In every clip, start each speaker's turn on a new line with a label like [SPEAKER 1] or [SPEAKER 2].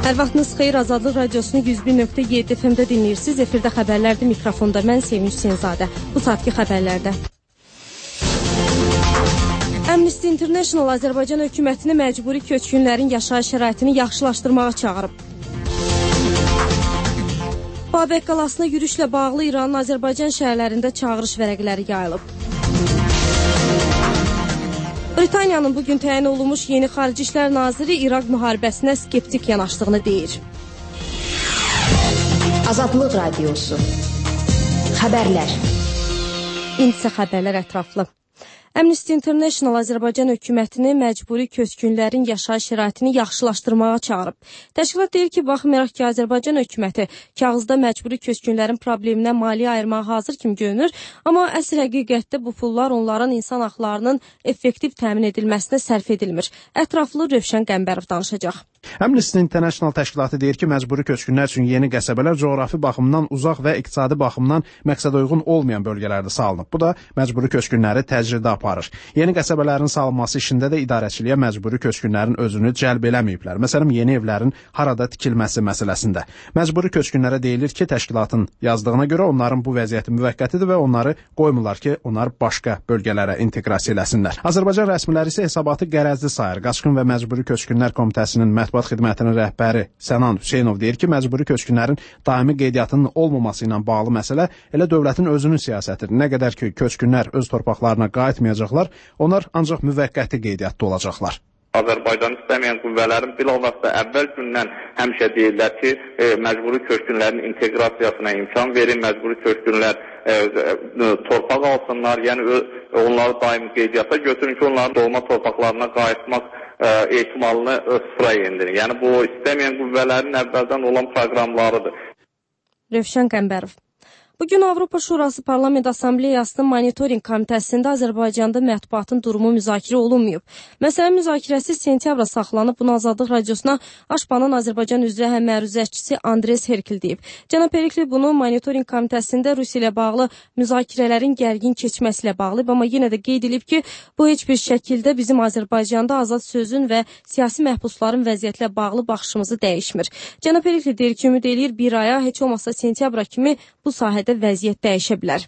[SPEAKER 1] Hər vaxtınız xeyir, Azadlıq Radiosunu 101.7 FM-də dinləyirsiniz. Efirdə xəbərlərdir, mikrofonda mən Sevinç Senzadə. Bu saatki xəbərlərdə. Amnesty International Azərbaycan hökumətini məcburi köçkünlərin yaşayış şəraitini yaxşılaşdırmağa çağırıb. Babək qalasına yürüşlə bağlı İranın Azərbaycan şəhərlərində çağırış vərəqləri yayılıb. Britaniyanın bugün təyin olunmuş yeni Xarici İşlər Naziri İraq müharibəsinə skeptik yanaşdığını deyir.
[SPEAKER 2] Azadlıq Radiosu. Xəbərlər.
[SPEAKER 1] İndi xəbərlər ətraflı. Amnesty International Azərbaycan hökumətini məcburi köçkünlərin yaşayış şəraitini yaxşılaşdırmağa çağırıb. Təşkilat deyir ki, baxmayaraq ki, Azərbaycan hökuməti kağızda məcburi köçkünlərin probleminə maliyyə ayırmağa hazır kimi görünür, amma əsl həqiqətdə bu pullar onların insan haqlarının effektiv təmin edilməsinə sərf edilmir. Ətraflı Rövşən Qəmbərov danışacaq.
[SPEAKER 3] Amnesty International təşkilatı deyir ki, məcburi köçkünlər üçün yeni qəsəbələr coğrafi baxımdan uzaq və iqtisadi baxımdan məqsədəuyğun olmayan bölgələrdə salınıb. Bu da məcburi köçkünləri təcriddə aparır. Yeni qəsəbələrin salınması işində də idarəçiliyə məcburi köçkünlərin özünü cəlb eləməyiblər. Məsələn, yeni evlərin harada tikilməsi məsələsində. Məcburi köçkünlərə deyilir ki, təşkilatın yazdığına görə onların bu vəziyyəti müvəqqətidir və onları qoymurlar ki, onlar başqa bölgələrə inteqrasiya eləsinlər. Azərbaycan rəsmiləri isə hesabatı qərəzli sayır. Qaçqın və Məcburi Köçkünlər Komitəsinin Mətbuat Xidmətinin rəhbəri Sənan Hüseynov deyir ki, məcburi köçkünlərin daimi qeydiyyatının olmaması ilə bağlı məsələ elə dövlətin özünün siyasətidir. Nə qədər ki, köçkünlər öz torpaqlarına qayıtmayacaqlar, onlar ancaq müvəqqəti qeydiyyatda olacaqlar.
[SPEAKER 4] Azərbaycan istəməyən qüvvələrin bilavasitə əvvəl gündən həmişə deyirlər ki, məcburi köçkünlərin inteqrasiyasına imkan verin, məcburi köçkünlər torpaq alsınlar, yəni onları daimi qeydiyyata götürün ki, onların doğma torpaqlarına qayıtmaq ehtimalını sıfıra endirin. Yəni bu istəməyən qüvvələrin əvvəldən olan proqramlarıdır.
[SPEAKER 1] Rövşən Qəmbərov. Bugün Avropa Şurası Parlament Assambleyasının monitoring komitəsində Azərbaycanda mətbuatın durumu müzakirə olunmayıb. Məsələn, müzakirəsi sentyabra saxlanıb. Bunu Azadlıq Radiosuna Aşpanın Azərbaycan üzrə məruzəçisi Andres Herkil deyib. Cənab Perikli bunu monitoring komitəsində Rusiya ilə bağlı müzakirələrin gərgin keçməsi ilə bağlayıb, amma yenə də qeyd edilib ki, bu heç bir şəkildə bizim Azərbaycanda azad sözün və siyasi məhbusların vəziyyətlə bağlı baxışımızı dəyişmir. Cənab Perikli deyir ki, ümid eləyir bir aya, heç olmasa sentyabra kimi bu sahədə vəziyyət dəyişə bilər.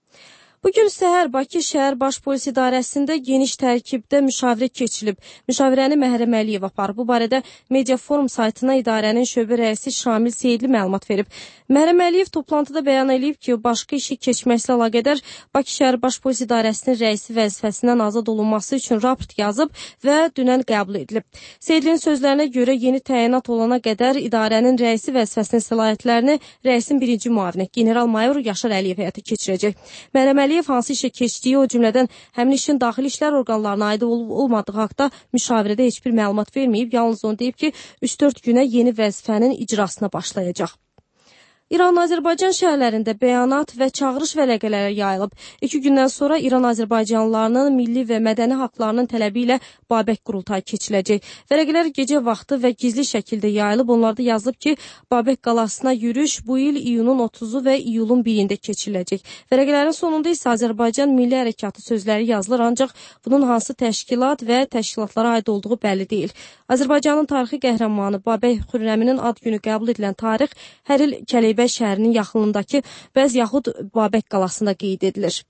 [SPEAKER 1] Bugün səhər Bakı Şəhər Baş Polis İdarəsində geniş tərkibdə müşavirə keçilib. Müşavirəni Məhrəm Əliyev aparıb. Bu barədə Mediaforum saytına idarənin şöbə rəisi Şamil Seyidli məlumat verib. Məhrəm Əliyev toplantıda bəyan edib ki, başqa işi keçməklə əlaqədar Bakı Şəhər Baş Polis İdarəsinin rəisi vəzifəsindən azad olunması üçün raport yazıb və dünən qəbul edilib. Seyidlinin sözlərinə görə yeni təyinat olana qədər idarənin rəisi vəzifəsinin səlahiyyətlərini rəisin birinci müavini general-mayor Yaşar Əliyev həyata keçirəcək. Məhrəm Əliyev hansı işə keçdiyi, o cümlədən həmin işin daxili işlər orqanlarına aid olmadığı haqda müşavirədə heç bir məlumat verməyib. Yalnız onu deyib ki, 3-4 günə yeni vəzifənin icrasına başlayacaq. İran Azərbaycan şəhərlərində bəyanat və çağırış vərəqələri yayılıb. 2 gündən sonra İran Azərbaycanlılarının milli və mədəni haqlarının tələbi ilə Babək qurultayı keçiləcək. Vərəqələr gecə vaxtı və gizli şəkildə yayılıb. Onlarda yazılıb ki, Babək qalasına yürüş bu il iyunun 30-u və iyulun 1-də keçiriləcək. Vərəqələrin sonunda isə Azərbaycan Milli Hərəkatı sözləri yazılır, ancaq bunun hansı təşkilat və təşkilatlara aid olduğu bəlli deyil. Azərbaycanın tarixi qəhrəmanı Babək Xürrəminin ad günü qəbul edilən tarix hər il Kəleybəy şəhərinin yaxınlığındakı yaxud Babək qalasında qeyd edilir.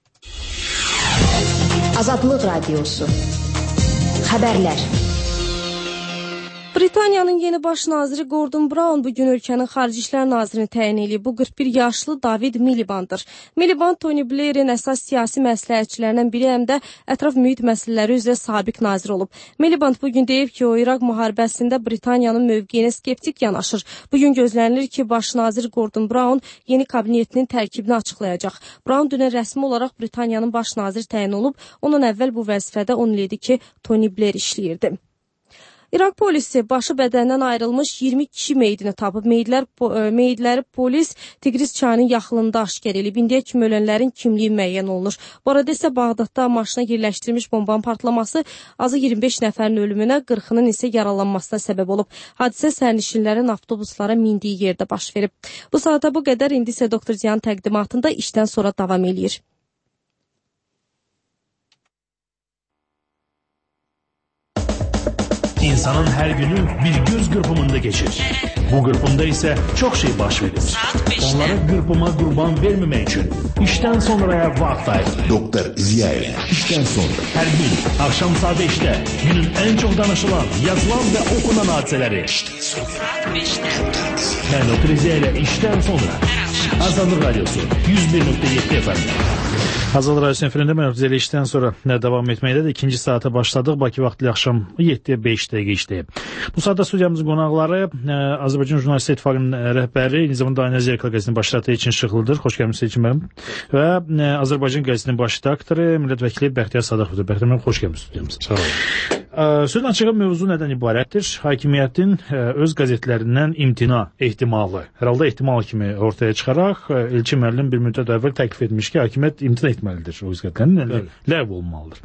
[SPEAKER 2] Azadlıq Radiosu. Xəbərlər.
[SPEAKER 1] Britaniyanın yeni baş naziri Gordon Brown bugün ölkənin Xarici İşlər Nazirini təyin edib. Bu 41 yaşlı David Milibanddır. Miliband Tony Blairin əsas siyasi məsləhətçilərindən biri, həm də ətraf mühit məsələləri üzrə sabiq nazir olub. Miliband bugün deyib ki, o İraq müharibəsində Britaniyanın mövqeyinə skeptik yanaşır. Bugün gözlənilir ki, baş nazir Gordon Brown yeni kabinetinin tərkibini açıqlayacaq. Brown dünən rəsmi olaraq Britaniyanın baş naziri təyin olub. Ondan əvvəl bu vəzifədə 10 il idi ki, Tony Blair işləyirdi. İraq polisi başı bədəndən ayrılmış 20 kişi meyidini tapıb. Meyidləri polis Tigris çayının yaxınlığında aşkar edib. İndiyə kimi ölənlərin kimliyi müəyyən olunur. Bu arada isə Bağdadda maşına yerləşdirilmiş bombanın partlaması azı 25 nəfərin ölümünə, 40-nın isə yaralanmasına səbəb olub. Hadisə sərnişinlərin avtobuslara mindiyi yerdə baş verib. Bu saata bu qədər, indi isə Doktor Ziyan təqdimatında işdən sonra davam eləyir.
[SPEAKER 5] İnsanın her günü bir göz kırpımında geçir. Bu qırpımda isə çox şey baş verir. Onlara qırpıma qurban verməmək üçün işdən sonraya vaxt ayır.
[SPEAKER 6] Doktor Ziyaev, işdən sonra.
[SPEAKER 5] Hər gün axşam saat 5-də günün ən çox danışılan, yazılan və okunan hadisələri. Mən Doktor Ziyaev ilə işdən sonra. Azadlıq Radyosu 101.7 FM.
[SPEAKER 7] Azadlıq Radyosu efirində mən Doktor Ziyaev ilə işdən sonra davam etməkdədir. İkinci saata başladıq. Bakı vaxtı axşam 7-yə 5 dəqiqə işləyib. Bu saatda studiyamızın qonaqları Azərbaycan Jurnalistlər İttifaqının rəhbəri, eyni zamanda Ayna Zerkal qəzetinin baş redaktoru Elçin Şıxlıdır. Xoş gəlmisiniz Elçin müəllim. Və Azərbaycan qəzetinin baş redaktoru, millət vəkili Bəxtiyar Sadaxovdur. Bəxtiyar müəllim, xoş gəlmisiniz studiyamıza.
[SPEAKER 6] Sağ olun.
[SPEAKER 7] Sözün açığı mövzu nədən ibarətdir? Hakimiyyətin öz qəzetlərindən imtina ehtimalı. Hər halda ehtimal kimi ortaya çıxaraq Elçin müəllim bir müddət əvvəl təklif etmiş ki, hakimiyyət imtina etməlidir o öz qəzetlərindən, ləğv olmalıdır.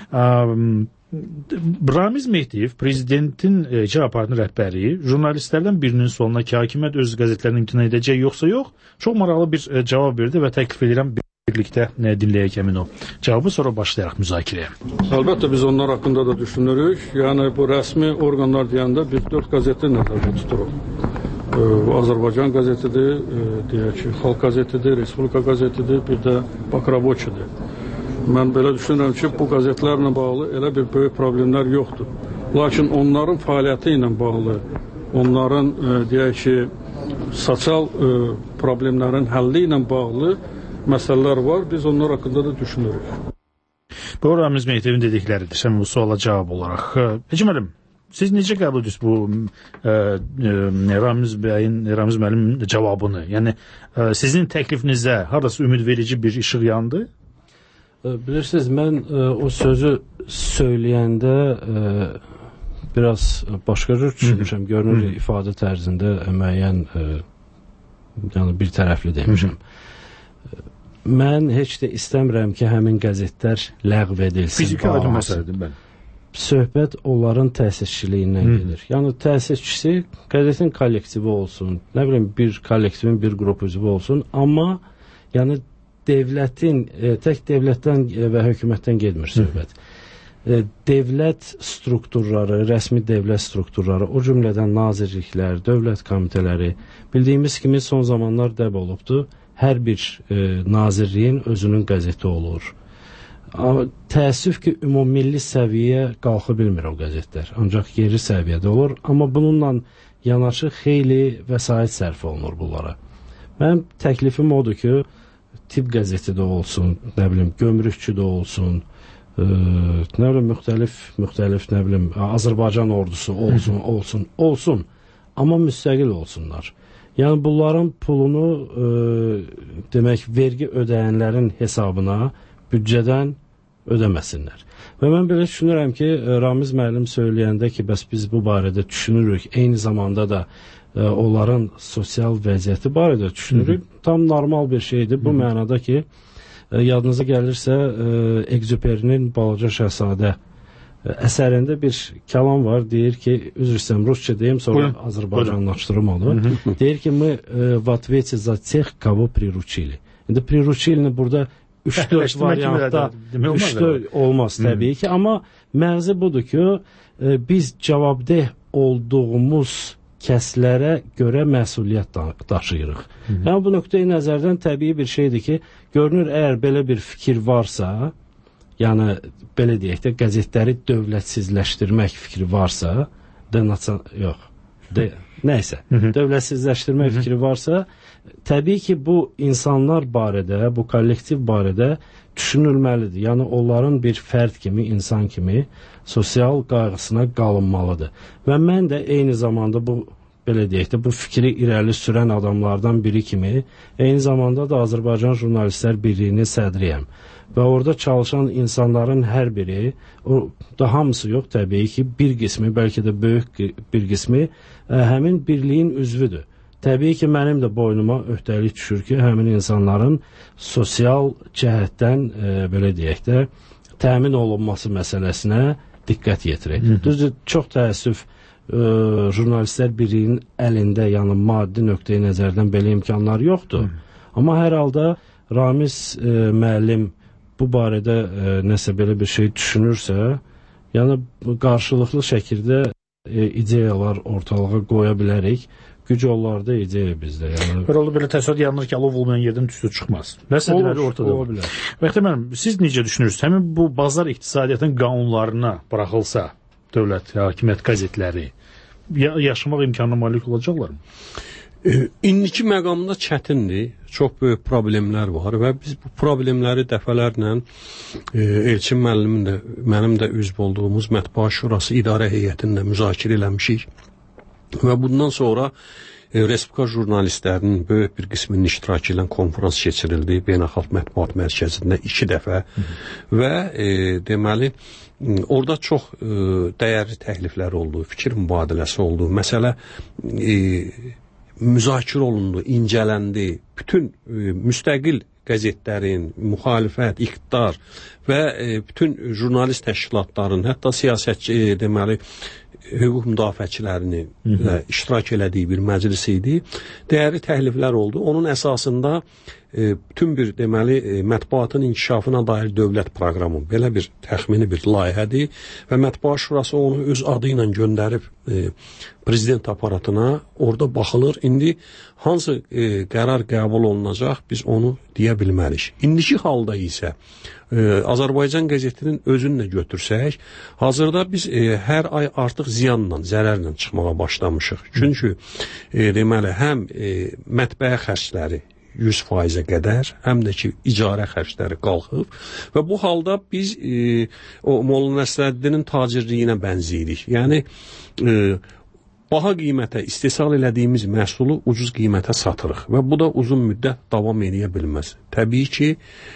[SPEAKER 7] Ramiz Mehdiyev, prezidentin icra aparatının rəhbəri, jurnalistlərdən birinin sualına ki, hakimiyyət öz qəzetlərini imtina edəcək yoxsa yox, çox maraqlı bir cavab verdi və təklif edirəm birlikdə dinləyək həmin o cavabı, sonra başlayaraq müzakirəyə.
[SPEAKER 8] Əlbəttə biz onlar haqqında da düşünürük. Yəni bu rəsmi orqanlar deyəndə biz 4 qəzeti nəzərdə tuturuq. Azərbaycan qəzetidir, deyək ki, Xalq qəzetidir, Respublika qəzetidir, bir də Bakraboçidir. Mən belə düşünürəm ki, bu qəzetlərlə bağlı elə bir böyük problemlər yoxdur. Lakin onların fəaliyyəti ilə bağlı, onların deyək ki, sosial problemlərin həlli ilə bağlı məsələlər var. Biz onlar haqqında da düşünürük.
[SPEAKER 7] Bu Ramiz Mehdiyevin dedikləridir. Sən bu suala cavab olaraq. Elçin müəllim, siz necə qəbul edirsiniz bu Ramiz müəllimin cavabını? Yəni sizin təklifinizə hardasa ümidverici bir işıq yandı?
[SPEAKER 8] Bilirsiniz, mən o sözü söyləyəndə biraz başqa cür düşünmüşəm. Görünür, ifadə tərzində müəyyən bir tərəfli demişəm. Mən heç də istəmirəm ki, həmin qəzetlər ləğv edilsin.
[SPEAKER 7] Fiziki aydın məsələdir, bəli.
[SPEAKER 8] Söhbət onların təsisçiliyindən gedir. Yəni təsisçisi qəzetin kollektivi olsun, nə bilim bir kollektivin bir qrup üzvü olsun, amma yəni devlətin, tək devlətdən və hökumətdən getmir söhbət. Devlət strukturları, rəsmi devlət strukturları, o cümlədən nazirliklər, dövlət komitələri, bildiyimiz kimi son zamanlar dəb olubdur. Hər bir nazirliyin özünün qəzeti olur. Təəssüf ki, ümummilli səviyyə qalxa bilmir o qəzetlər. Ancaq yerli səviyyədə olur. Amma bununla yanaşı xeyli vəsait sərf olunur bunlara. Mənim təklifim odur ki, tip qəzeti də olsun, nə bilim, gömrükçü də olsun, nə bilim, müxtəlif, nə bilim, Azərbaycan ordusu olsun, amma müstəqil olsunlar. Yəni, bunların pulunu, demək, vergi ödəyənlərin hesabına büdcədən ödəməsinlər. Və mən belə düşünürəm ki, Ramiz müəllim söyləyəndə ki, bəs biz bu barədə düşünürük, eyni zamanda da onların sosial vəziyyəti barədə düşünürük. Tam normal bir şeydir. Bu mənada ki, yadınıza gəlirsə, Exuperinin Balaca Şəhzadə əsərində bir kəlam var. Deyir ki, üzr istəyirəm, rusça deyim, sonra Azərbaycanlaşdırım onu. Deyir ki, мы в ответе за тех, кого приручили. İndi приручили burada 3-4 variantda 3-4 olmaz təbii ki, amma məğzi budur ki, biz cavabdeh olduğumuz kəslərə görə məsuliyyət daşıyırıq. Yəni bu nöqteyi nəzərdən təbii bir şeydir ki, görünür, əgər belə bir fikir varsa, yəni belə deyək də, qəzetləri dövlətsizləşdirmək fikri varsa, dövlətsizləşdirmək fikri varsa, təbii ki, bu insanlar barədə, bu kollektiv barədə düşünülməlidir. Yəni onların bir fərd kimi, insan kimi sosial qayğısına qalınmalıdır. Və mən də eyni zamanda bu, belə deyək də, bu fikri irəli sürən adamlardan biri kimi, eyni zamanda da Azərbaycan Jurnalistlər Birliyinin sədriyəm. Və orada çalışan insanların hər biri, da hamısı yox təbii ki, bir qismi, bəlkə də böyük bir qismi həmin birliyin üzvüdür. Təbii ki, mənim də boynuma öhdəlik düşür ki, həmin insanların sosial cəhətdən, belə deyək də, təmin olunması məsələsinə diqqət yetirək. Düzdür, çox təəssüf, Jurnalistlər Birliyinin əlində, yəni maddi nöqteyi nəzərdən belə imkanlar yoxdur. Amma hər halda Ramiz müəllim bu barədə nəsə belə bir şey düşünürsə, yəni qarşılıqlı şəkildə ideyalar ortalığa qoya bilərik. Güc onlarda ideya bizdə. Yəni
[SPEAKER 7] Belə oldu, belə təsəvvür yanılır ki, alov olmayan yerdən tüstü çıxmaz. Məsələləri ortada
[SPEAKER 8] ola bilər.
[SPEAKER 7] Bəxtiyar müəllim, siz necə düşünürsünüz? Həmin bu bazar iqtisadiyyatının qanunlarına buraxılsa dövlət, hakimiyyət qəzetləri yaşamaq imkanına malik olacaqlar mı?
[SPEAKER 9] İndiki məqamda çətindir. Çox böyük problemlər var və biz bu problemləri dəfələrlə Elçin müəllimin də, mənim də üzv olduğumuz Mətbuat Şurası İdarə Heyətində müzakirə eləmişik. Və bundan sonra Respublika jurnalistlərinin böyük bir qisminin iştirakı ilə konferans keçirildi Beynəlxalq Mətbuat Mərkəzində 2 dəfə və deməli orada çox dəyərli təkliflər oldu, fikir mübadiləsi oldu. Məsələ müzakirə olundu, incələndi. Bütün müstəqil qəzetlərin, müxalifət, iqtidar və bütün jurnalist təşkilatların, hətta siyasətçi deməli hüquq müdafiəçilərinin iştirak elədiyi bir məclis idi. Dəyərli təkliflər oldu. Onun əsasında bütün bir deməli mətbuatın inkişafına dair dövlət proqramı belə bir təxmini bir layihədir və Mətbuat Şurası onu öz adı ilə göndərib prezident aparatına. Orada baxılır. İndi hansı qərar qəbul olunacaq biz onu deyə bilmərik. İndiki halda isə Azərbaycan qəzetinin özünü də götürsək, hazırda biz hər ay artıq ziyanla, zərərlə çıxmağa başlamışıq. Çünki deməli həm mətbəə xərcləri 100%-ə qədər, həm də ki, icarə xərcləri qalxıb və bu halda biz o Molla Nəsrəddinin tacirliyinə bənziyirik. Yəni baha qiymətə istehsal elədiyimiz məhsulu ucuz qiymətə satırıq və bu da uzun müddət davam edə bilməz. Təbii ki,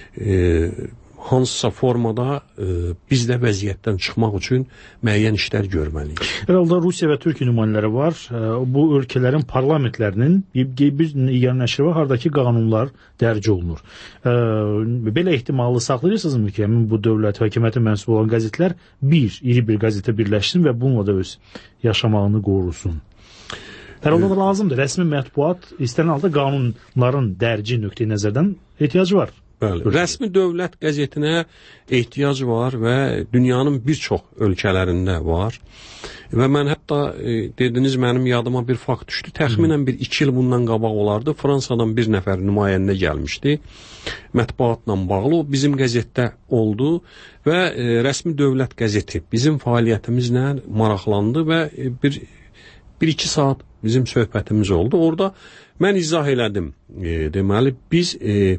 [SPEAKER 9] hansısa formada biz də vəziyyətdən çıxmaq üçün müəyyən işlər görməliyik.
[SPEAKER 7] Herhalde Rusiya və Türkiyə nümayəndələri var. Bu ölkələrin parlamentlərinin bir yeganləşir var, hardakı qanunlar dərc olunur. Belə ehtimalı saxlayırsınızmı ki, bu dövlət hakimiyyəti mənsubu olan qəzetlər iri bir qəzetə birləşsin və bununla da öz yaşamağını qorusun? Herhalde da lazımdır. Rəsmi mətbuat istənilən halda qanunların dərci nöqteyi nəzərdən ehtiyacı var.
[SPEAKER 9] Bəli, rəsmi dövlət qəzetinə ehtiyac var və dünyanın bir çox ölkələrində var. Və mən hətta dediniz, mənim yadıma bir fakt düşdü. Təxminən bir 2 il bundan qabaq olardı. Fransadan bir nəfər nümayəndə gəlmişdi. Mətbuatla bağlı o bizim qəzetdə oldu və rəsmi dövlət qəzeti bizim fəaliyyətimizlə maraqlandı və bir-iki saat bizim söhbətimiz oldu. Orada mən izah elədim. Deməli, biz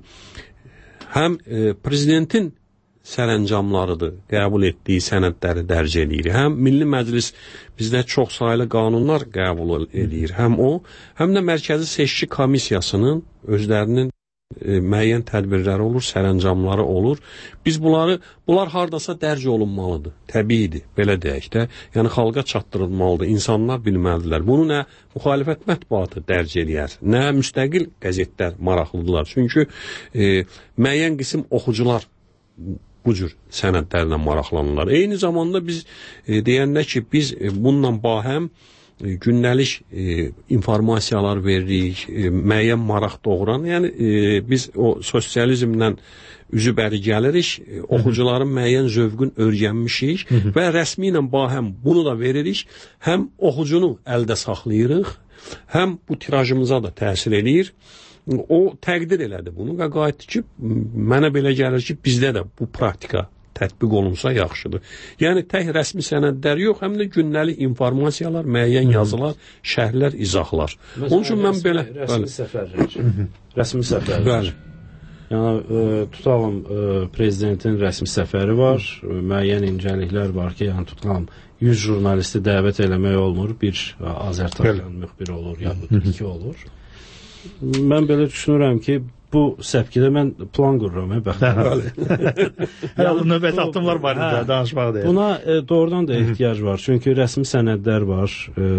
[SPEAKER 9] həm prezidentin sərəncamlarıdır, qəbul etdiyi sənədləri dərc edir. Həm Milli Məclis bizdə çox saylı qanunlar qəbul edir. Həm o, həm də Mərkəzi Seçki Komissiyasının özlərinin müəyyən tədbirləri olur, sərəncamları olur. Biz bunlar hardasa dərc olunmalıdır. Təbiidir, belə deyək də. Yəni xalqa çatdırılmalıdır, insanlar bilməlidirlər. Bunu nə müxalifət mətbuatı dərc edir, nə müstəqil qəzetlər maraqlıdırlar. Çünki müəyyən qism oxucular bu cür sənədlərlə maraqlanırlar. Eyni zamanda biz deyəndə ki, biz bununla bahəm gündəlik informasiyalar veririk, müəyyən maraq doğuran, yəni biz o sosializmdən üzü bəri gəlirik, oxucuların müəyyən zövqün öyrənmişik və rəsmi ilə bahəm bunu da veririk, həm oxucunu əldə saxlayırıq, həm bu tirajımıza da təsir edir. O təqdir elədi bunu və qayıtdı ki, mənə belə gəlir ki, bizdə də bu praktika tətbiq olunsa yaxşıdır. Yəni tək rəsmi sənədlər yox, həm də gündəlik informasiyalar, müəyyən yazılar, şərhlər, izahlar. Onun üçün mən belə
[SPEAKER 8] rəsmi səfərlər. Rəsmi səfərlər.
[SPEAKER 9] Bəli.
[SPEAKER 8] Yəni tutalım prezidentin rəsmi səfəri var, müəyyən incəliklər var ki, yəni tutalım 100 jurnalisti dəvət eləmək olmur, bir Azərbaycan müxbiri olur, ya 2 olur. Mən belə düşünürəm ki, bu səpkidə mən plan qururam, bəxtəvər.
[SPEAKER 7] Yəni növbəti addımlar barədə danışmaq deyil.
[SPEAKER 8] Buna doğrudan da ehtiyac var. Çünki rəsmi sənədlər var.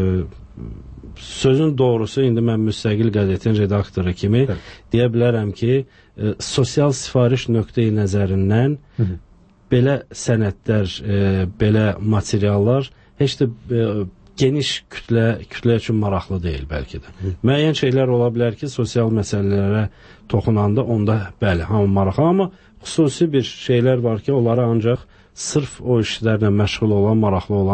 [SPEAKER 8] Sözün doğrusu, indi mən müstəqil qəzetin redaktoru kimi deyə bilərəm ki, sosial sifariş nöqteyi nəzərindən belə sənədlər, belə materiallar heç də geniş kütlə üçün maraqlı deyil bəlkə də. Müəyyən şeylər ola bilər ki, sosial məsələlərə toxunanda onda bəli, hamı maraqlı, amma xüsusi bir şeylər var ki, onları ancaq sırf o işlərlə məşğul olan, maraqlı olan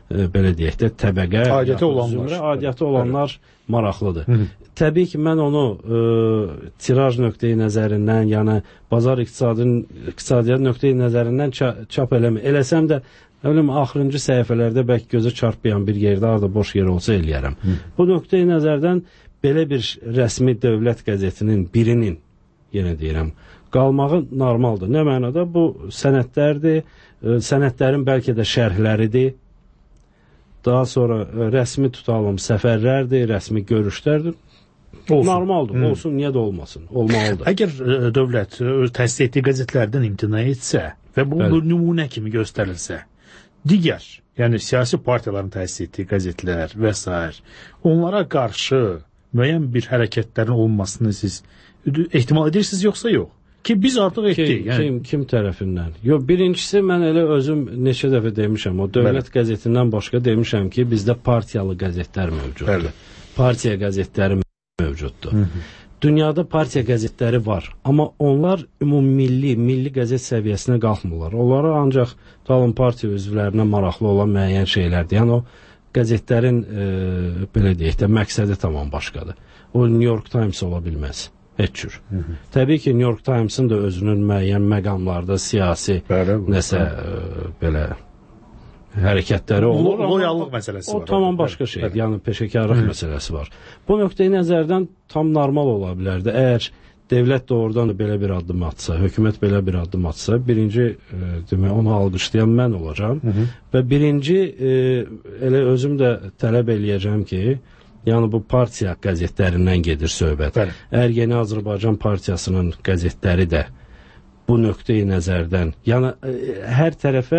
[SPEAKER 8] belə deyək də təbəqə,
[SPEAKER 7] aidiyyəti
[SPEAKER 8] olanlar maraqlıdır. Təbii ki, mən onu tiraj nöqteyi nəzərindən, yəni bazar iqtisadiyyat nöqteyi nəzərindən çap eləsəm də, axırıncı səhifələrdə bəlkə gözə çarpmayan bir yerdə, arada boş yer olsa eləyərəm. Bu nöqteyi nəzərdən belə bir rəsmi dövlət qəzetinin birinin, yenə deyirəm, qalmağı normaldır. Nə mənada? Bu sənədlərdir, sənədlərin bəlkə də şərhləridir. Daha sonra rəsmi tutalım səfərlərdir, rəsmi görüşlərdir. Normaldır, olsun, niyə də olmasın, olmalıdır.
[SPEAKER 7] Əgər dövlət təsis etdiyi qəzetlərdən imtina etsə və bu nümunə kimi göstərilsə, digər, yəni siyasi partiyaların təsis etdiyi qəzetlər və s. onlara qarşı müəyyən bir hərəkətlərin olmasını siz ehtimal edirsiniz, yoxsa yox? Ki biz artıq etdik.
[SPEAKER 8] Kim tərəfindən? Yox, birincisi mən elə özüm neçə dəfə demişəm, o dövlət qəzetindən başqa demişəm ki, bizdə partiyalı qəzetlər mövcuddur. Partiya qəzetləri mövcuddur. Dünyada partiya qəzetləri var, amma onlar milli qəzet səviyyəsinə qalxmırlar. Onlara ancaq partiya üzvlərinə maraqlı olan müəyyən şeylərdir. Yəni o qəzetlərin belə deyək də məqsədi tamam başqadır. O New York Times ola bilməz. Heç cür. Təbii ki, New York Times-ın da özünün müəyyən məqamlarda siyasi nəsə belə hərəkətləri olur.
[SPEAKER 7] Loyallıq məsələsi var.
[SPEAKER 8] O tamam başqa şeydir. Yəni peşəkarlıq məsələsi var. Bu nöqteyi nəzərdən tam normal ola bilərdi. Əgər dövlət doğrudan da belə bir addım atsa, hökumət belə bir addım atsa, birinci demək onu alqışlayan mən olacağam və birinci elə özüm də tələb eləyəcəm ki, yəni bu partiya qəzetlərindən gedir söhbət. Əgər Yeni Azərbaycan Partiyasının qəzetləri də bu nöqteyi nəzərdən, yəni hər tərəfə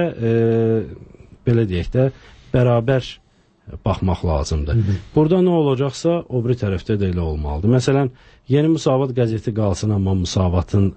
[SPEAKER 8] belə deyək də bərabər baxmaq lazımdır. Burada nə olacaqsa, o biri tərəfdə də elə olmalıdır. Məsələn, Yeni Müsavat qəzeti qalsın, amma Müsavatın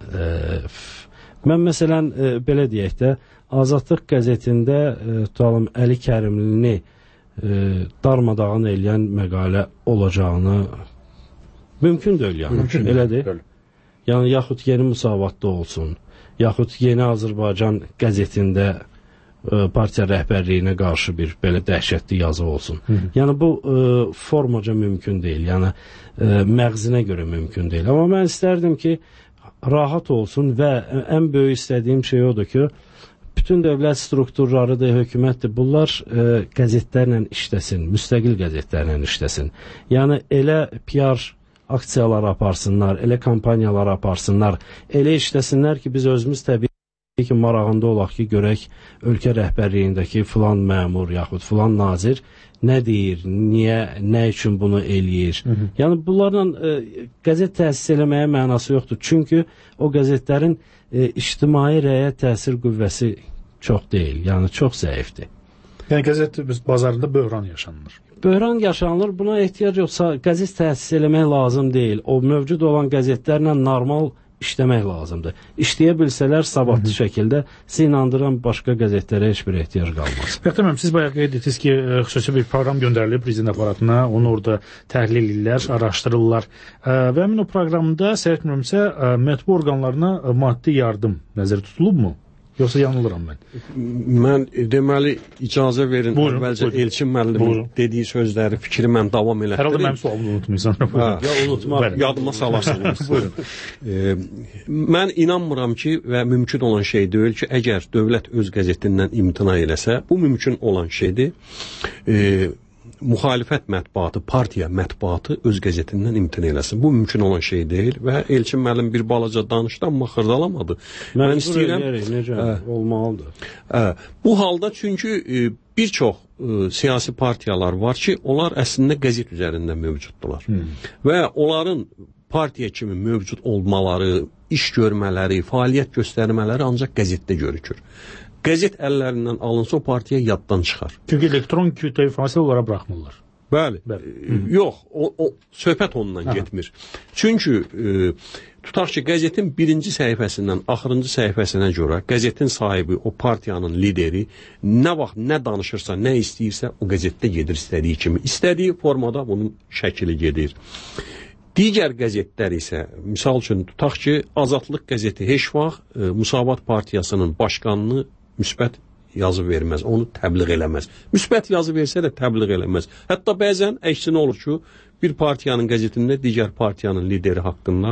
[SPEAKER 8] mən məsələn belə deyək də Azadlıq qəzetində tutalım Əli Kərimlini darmadağın eləyən məqalə olacağını mümkün deyil, yəni. Elədir. Yəni, yaxud Yeni Müsavatda olsun, yaxud Yeni Azərbaycan qəzetində partiya rəhbərliyinə qarşı bir belə dəhşətli yazı olsun. Yəni, bu formaca mümkün deyil, yəni məğzinə görə mümkün deyil. Amma mən istərdim ki, rahat olsun və ən böyük istədiyim şey odur ki, bütün dövlət strukturlarıdır, hökumətdir, bunlar qəzetlərlə işləsin, müstəqil qəzetlərlə işləsin. Yəni, elə PR aksiyalar aparsınlar, elə kampaniyalar aparsınlar, elə işləsinlər ki, biz özümüz təbii ki, marağında olaq ki, görək ölkə rəhbərliyindəki filan məmur yaxud filan nazir nə deyir, niyə, nə üçün bunu eləyir. Yəni, bunlarla qəzet təsis eləməyə mənası yoxdur. Çünki o qəzetlərin ictimai rəyə təsir qüvvəsi çox deyil, yəni çox zəifdir.
[SPEAKER 7] Yəni qəzet bazarında böhran yaşanılır.
[SPEAKER 8] Böhran yaşanılır, buna ehtiyac yoxsa qəzet təsis eləmək lazım deyil. O mövcud olan qəzetlərlə normal işləmək lazımdır. İşləyə bilsələr savadlı şəkildə sizi inandıran başqa qəzetlərə heç bir ehtiyac qalmaz.
[SPEAKER 7] Bəxtəməm, siz bayaq qeyd etdiniz ki, xüsusi bir proqram göndərilib prezident aparatına, onu orada təhlil edirlər, araşdırırlar və həmin o proqramda səhv etmirəmsə mətbu orqanlarına maddi yardım nəzərdə tutulubmu? Yoxsa yanılıram mən?
[SPEAKER 9] Mən deməli icazə verin, əvvəlcə Elçin müəllimin dediyi sözləri, fikri mən davam elətdirim.
[SPEAKER 7] Hər halda mənim sualımı unutmayırsan.
[SPEAKER 9] Ya unutmaq, yadıma salarsınız. Mən inanmıram ki, və mümkün olan şey deyil ki, əgər dövlət öz qəzetindən imtina eləsə, bu mümkün olan şeydir. Müxalifət mətbuatı, partiya mətbuatı öz qəzetindən imtina eləsin. Bu mümkün olan şey deyil və Elçin müəllim bir balaca danışdı, amma xırdalamadı.
[SPEAKER 8] Mən istəyirəm, necə olmalıdır.
[SPEAKER 9] Bu halda çünki bir çox siyasi partiyalar var ki, onlar əslində qəzet üzərində mövcuddular. Və onların partiya kimi mövcud olmaları, iş görmələri, fəaliyyət göstərmələri ancaq qəzetdə görükür. Qəzet əllərindən alınsa o partiya yaddan çıxar.
[SPEAKER 7] Çünki elektron kütlə informasiya onlara buraxmırlar.
[SPEAKER 9] Bəli. Yox, söhbət ondan getmir. Çünki tutaq ki, qəzetin birinci səhifəsindən axırıncı səhifəsinə görə qəzetin sahibi, o partiyanın lideri nə vaxt, nə danışırsa, nə istəyirsə o qəzetdə gedir istədiyi kimi. İstədiyi formada bunun şəkili gedir. Digər qəzetlər isə, misal üçün, tutaq ki, Azadlıq qəzeti heç vaxt Müsavat partiyasının başqanını müsbət yazı verməz, onu təbliğ eləməz. Müsbət yazı versə də təbliğ eləməz. Hətta bəzən əksinə olur ki, bir partiyanın qəzetində digər partiyanın lideri haqqında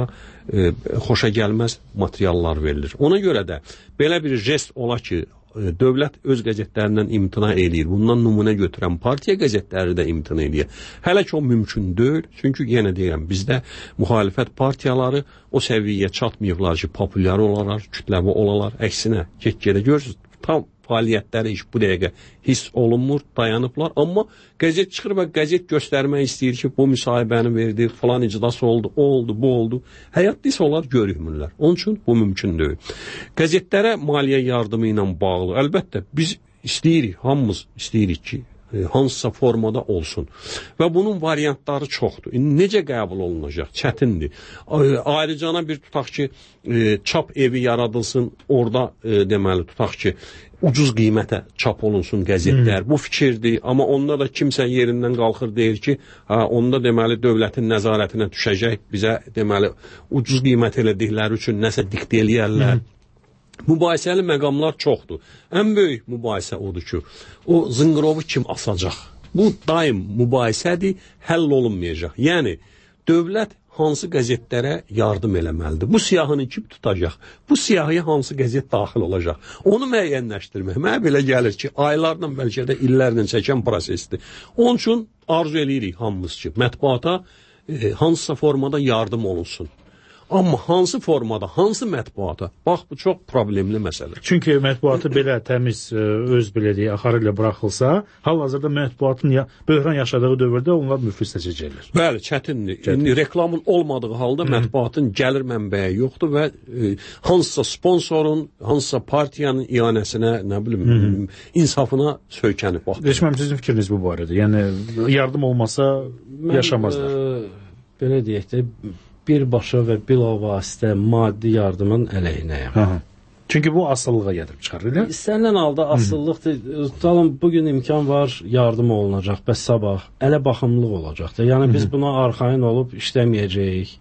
[SPEAKER 9] xoşa gəlməz materiallar verilir. Ona görə də belə bir jest ola ki, dövlət öz qəzetlərindən imtina eləyir. Bundan nümunə götürən partiya qəzetləri də imtina eləyir. Hələ ki o mümkün deyil. Çünki yenə deyirəm, bizdə müxalifət partiyaları o səviyyəyə çatmayıblar ki, populyar olalar, kütləvi olalar. Əksinə, get-gedə görürsünüz, tam fəaliyyətləri iş bu dəqiqə hiss olunmur, dayanıblar. Amma qəzet çıxır və qəzet göstərmək istəyir ki, bu müsahibəni verdi, falan iclas oldu, o oldu, bu oldu. Həyatda isə onlar görünmürlər. Onun üçün bu mümkün deyil. Qəzetlərə maliyyə yardımı ilə bağlı. Əlbəttə, biz istəyirik, hamımız istəyirik ki, hansısa formada olsun. Və bunun variantları çoxdur. Necə qəbul olunacaq? Çətindir. Ayrıcana bir tutaq ki, çap evi yaradılsın, orada deməli tutaq ki, ucuz qiymətə çap olunsun qəzetlər. Bu fikirdir, amma onda da kimsə yerindən qalxır deyir ki, onda deməli dövlətin nəzarətinə düşəcək, bizə deməli ucuz qiymət elədikləri üçün nəsə diktə eləyərlər. Mübahisəli məqamlar çoxdur. Ən böyük mübahisə odur ki, o zınqırovu kim asacaq? Bu daim mübahisədir, həll olunmayacaq. Yəni, dövlət hansı qəzetlərə yardım eləməlidir? Bu siyahını kim tutacaq? Bu siyahıya hansı qəzet daxil olacaq? Onu müəyyənləşdirmək. Mənə belə gəlir ki, aylarla, bəlkə də illərlə çəkən prosesdir. Onun üçün arzu eləyirik hamımız ki, mətbuata hansısa formada yardım olunsun. Amma hansı formada, hansı mətbuata? Bax, bu çox problemli məsələ.
[SPEAKER 7] Çünki mətbuatı belə təmiz, öz belə deyək, axarı ilə buraxılsa, hal-hazırda mətbuatın böhran yaşadığı dövrdə onlar müflis seçəcəklər.
[SPEAKER 9] Bəli, çətindir. İndi reklamın olmadığı halda mətbuatın gəlir mənbəyi yoxdur və hansısa sponsorun, hansısa partiyanın iyanəsinə, nə bilim, insafına söykənib.
[SPEAKER 7] Reşməm, sizin fikriniz bu barədə? Yəni, yardım olmasa yaşamazlar.
[SPEAKER 8] Belə deyək də, birbaşa və bilavasitə maddi yardımın əleyhinəyəm.
[SPEAKER 7] Çünki bu asıllığa gəlib çıxarır, elə?
[SPEAKER 8] İstənilən halda asıllıqdır. Tutalım, bugün imkan var, yardım olunacaq, bəs sabah ələ baxımlıq olacaqdır. Yəni, biz buna arxayın olub işləməyəcəyik.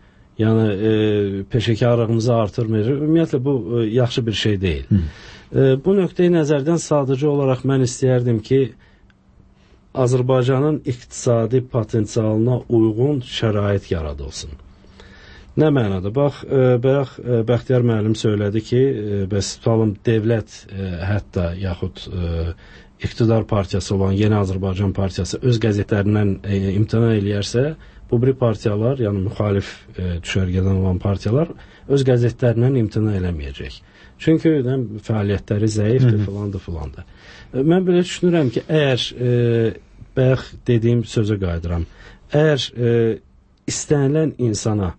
[SPEAKER 8] Yəni, peşəkarlığımızı artırmayacaq. Ümumiyyətlə, bu yaxşı bir şey deyil. Bu nöqteyi nəzərdən sadəcə olaraq mən istəyərdim ki, Azərbaycanın iqtisadi potensialına uyğun şərait yaradılsın. Nə mənada? Bax, Bəxtiyar müəllim söylədi ki, bəs tutalım dövlət hətta yaxud iqtidar partiyası olan Yeni Azərbaycan partiyası öz qəzetlərindən imtina eləyərsə, bu bir partiyalar, yəni müxalif düşərgədən olan partiyalar öz qəzetlərindən imtina eləməyəcək. Çünki fəaliyyətləri zəifdir, filandır. Mən belə düşünürəm ki, əgər bayaq dediyim sözə qayıdıram, əgər istənilən insana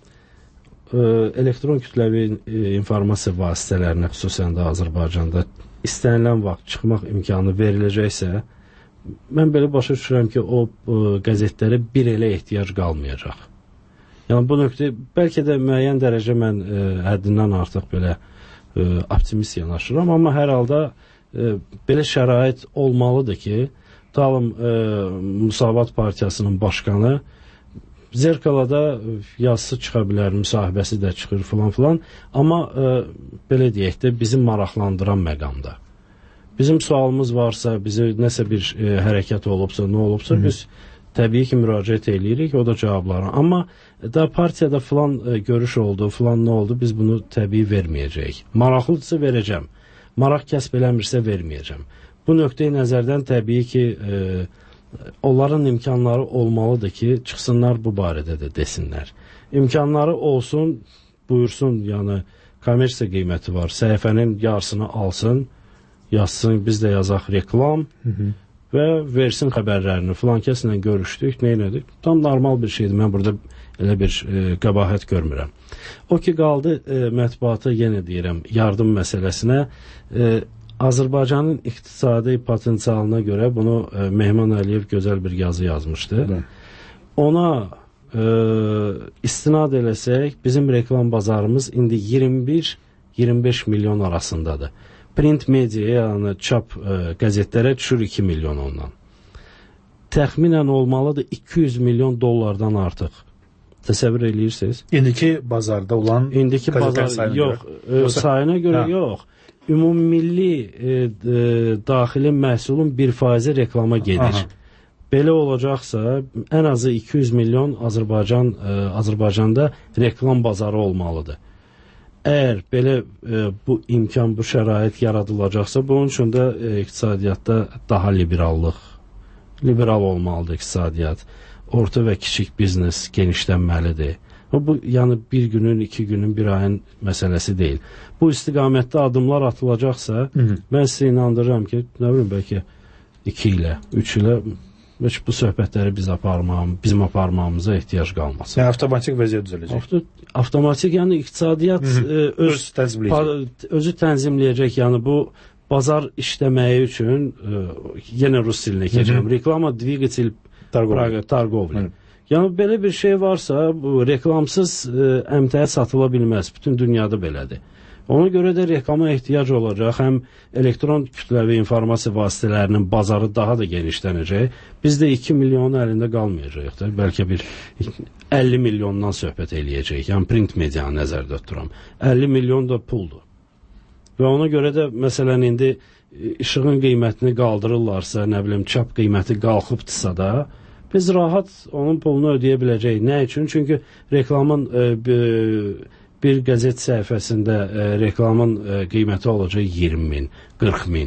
[SPEAKER 8] elektron kütləvi informasiya vasitələrinə, xüsusən də Azərbaycanda istənilən vaxt çıxmaq imkanı veriləcəksə, mən belə başa düşürəm ki, o qəzetlərə bir elə ehtiyac qalmayacaq. Yəni, bu nöqtə, bəlkə də müəyyən dərəcə mən həddindən artıq belə optimist yanaşıram, amma hər halda belə şərait olmalıdır ki, tutalım, Müsavat Partiyasının başqanı Zerkalada yazısı çıxa bilər, müsahibəsi də çıxır filan, amma belə deyək də bizim maraqlandıran məqamda. Bizim sualımız varsa, bizə nəsə bir hərəkət olubsa, nə olubsa, biz təbii ki, müraciət eləyirik, o da cavabları. Amma da partiyada filan görüş oldu, filan nə oldu, biz bunu təbii verməyəcəyik. Maraqlıdırsa verəcəm, maraq kəsb eləmirsə verməyəcəm. Bu nöqteyi nəzərdən təbii ki, onların imkanları olmalıdır ki, çıxsınlar bu barədə də desinlər. İmkanları olsun, buyursun, yəni kommersiya qiyməti var, səhifənin yarısını alsın, yazsın, biz də yazaq reklam və versin xəbərlərini. Filan kəslə görüşdük, nə elədik? Tam normal bir şeydir, mən burada elə bir qəbahət görmürəm. O ki, qaldı mətbuata, yenə deyirəm, yardım məsələsinə, Azərbaycanın iqtisadi potensialına görə bunu Mehman Əliyev gözəl bir yazı yazmışdı. Ona istinad eləsək, bizim reklam bazarımız indi 21-25 milyon arasındadır. Print media, yəni çap qəzetlərə düşür 2 milyon ondan. Təxminən olmalıdır 200 milyon dollardan artıq. Təsəvvür eləyirsiniz?
[SPEAKER 7] İndiki bazarda olan
[SPEAKER 8] sayına görə yox. ümumilli daxili məhsulun 1% reklama gedir. Belə olacaqsa, ən azı 200 milyon Azərbaycanda reklam bazarı olmalıdır. Əgər belə bu imkan, bu şərait yaradılacaqsa, bunun üçün də iqtisadiyyatda daha liberal olmalıdır iqtisadiyyat. Orta və kiçik biznes genişlənməlidir. Bu, yəni bir günün, 2 günün, bir ayın məsələsi deyil. Bu istiqamətdə adımlar atılacaqsa, mən sizə inandırıram ki, nə bilim, bəlkə 2 ilə, 3 ilə bu söhbətləri bizim aparmamıza ehtiyac qalmaz.
[SPEAKER 7] Yəni, avtomatik vəziyyət düzələcək.
[SPEAKER 8] Avtomatik, yəni iqtisadiyyat özü tənzimləyəcək. Yəni, bu bazar işləməyi üçün, yenə rus dilinə keçirəm, reklama dvigatel targovli. Yəni, belə bir şey varsa, bu reklamsız əmtəyə satıla bilməz. Bütün dünyada belədir. Ona görə də reklama ehtiyac olacaq. Həm elektron kütləvi informasiya vasitələrinin bazarı daha da genişlənəcək. Biz də 2 milyonun əlində qalmayacaq. Bəlkə bir 50 milyondan söhbət eləyəcək. Yəni, print medianı nəzərdə tuturam. 50 milyon da puldur. Və ona görə də, məsələn, indi işığın qiymətini qaldırırlarsa, nə bilim, çap qiyməti qalxıbdırsa da, biz rahat onun pulunu ödəyə biləcəyik. Nə üçün? Çünki reklamın bir qəzet səhifəsində reklamın qiyməti olacaq 20 min, 40 min.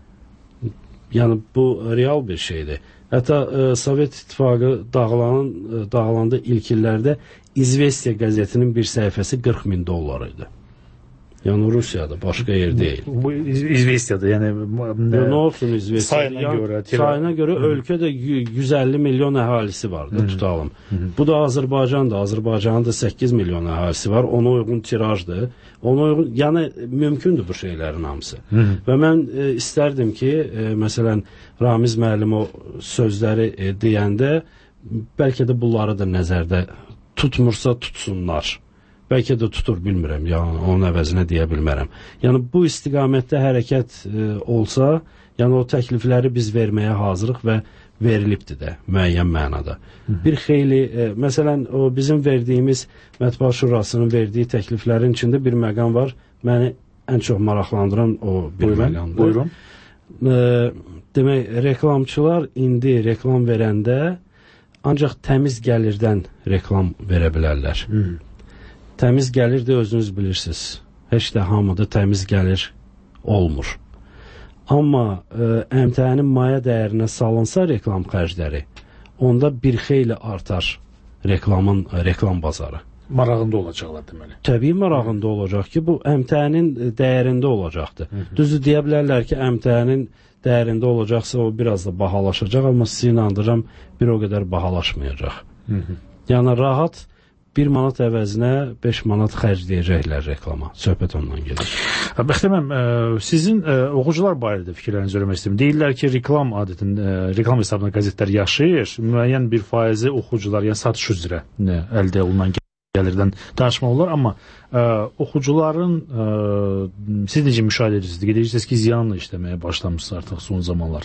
[SPEAKER 8] Yəni, bu real bir şeydir. Hətta Sovet İttifaqı dağılanda ilk illərdə İzvestiya qəzetinin bir səhifəsi 40 min dollar idi. Yəni, Rusiyada, başqa yer deyil.
[SPEAKER 7] Bu İzvestiyada, yəni...
[SPEAKER 8] Nə olsun İzvestiya? Sayına görə ölkədə 150 milyon əhalisi var da, tutalım. Bu da Azərbaycandır. Azərbaycanın da 8 milyon əhalisi var. Ona uyğun tirajdır. Yəni, mümkündür bu şeylərin hamısı. Və mən istərdim ki, məsələn, Ramiz müəllim o sözləri deyəndə, bəlkə də bunları da nəzərdə tutmursa tutsunlar. Bəlkə də tutur, bilmirəm, yəni onun əvəzinə deyə bilmərəm. Yəni, bu istiqamətdə hərəkət olsa, yəni o təklifləri biz verməyə hazırıq və verilibdir də, müəyyən mənada. Bir xeyli, məsələn, o bizim verdiyimiz Mətbuat Şurasının verdiyi təkliflərin içində bir məqam var. Məni ən çox maraqlandıran o bir məqamdır. Buyurun. Demək, reklamçılar indi reklam verəndə ancaq təmiz gəlirdən reklam verə bilərlər. Təmiz gəlir də özünüz bilirsiniz. Heç də hamıda təmiz gəlir olmur. Amma əmtəənin maya dəyərinə salınsa reklam xərcləri, onda bir xeyli artar reklam bazarı.
[SPEAKER 7] Marağında olacaqlar deməli.
[SPEAKER 8] Təbii marağında olacaq ki, bu əmtəənin dəyərində olacaqdır. Düzdür, deyə bilərlər ki, əmtəənin dəyərində olacaqsa o biraz da bahalaşacaq, amma sizi inandırıram, bir o qədər bahalaşmayacaq. Yəni, rahat 1 manat əvəzinə 5 manat xərcləyəcəklər reklama. Söhbət ondan gedir.
[SPEAKER 7] Bəxtəməm, sizin oxucular barədə fikirlərinizi öyrənmək istəyirəm. Deyirlər ki, reklam hesabına qəzetlər yaşayır, müəyyən bir faizi oxucular, yəni satış üzrə əldə olunan gəlirdən danışmaq olar, amma oxucuların, siz necə müşahidə edirsiniz? Deyirsiniz ki, ziyanla işləməyə başlamışsınız artıq son zamanlar.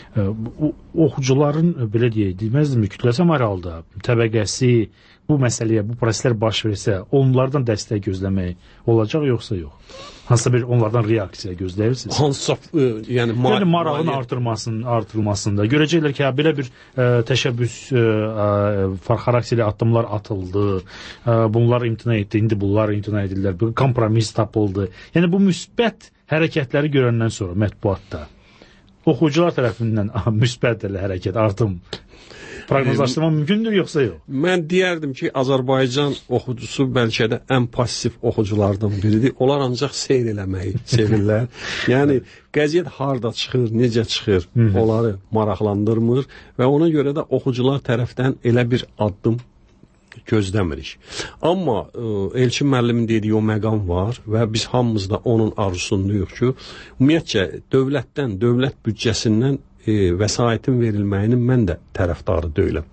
[SPEAKER 7] Oxucuların, belə deyək, deməzdimi, kütləsəm hər halda təbəqəsi bu məsələyə, bu proseslər baş versə, onlardan dəstək gözləmək olacaq, yoxsa yox? Hansısa bir onlardan reaksiya gözləyirsiniz?
[SPEAKER 9] Hansısa, yəni
[SPEAKER 7] marağın artırılmasında. Görəcəklər ki, belə bir təşəbbüs xarakterli addımlar atıldı, bunlar imtina etdi, indi bunlar imtina edirlər, bir kompromis tapıldı. Yəni, bu müsbət hərəkətləri görəndən sonra mətbuatda oxucular tərəfindən müsbət hərəkət, artım proqnozlaşdırmaq mümkündür, yoxsa yox?
[SPEAKER 9] Mən deyərdim ki, Azərbaycan oxucusu bəlkə də ən pasiv oxuculardan biridir. Onlar ancaq seyr eləməyi sevirlər. Yəni, qəzet harda çıxır, necə çıxır, onları maraqlandırmır və ona görə də oxucular tərəfdən elə bir addım gözləmirik. Amma Elçin müəllimin dediyi o məqam var və biz hamımız da onun arzusundayıq ki, ümumiyyətcə dövlətdən, dövlət büdcəsindən vəsaitin verilməyinin mən də tərəfdarı deyiləm.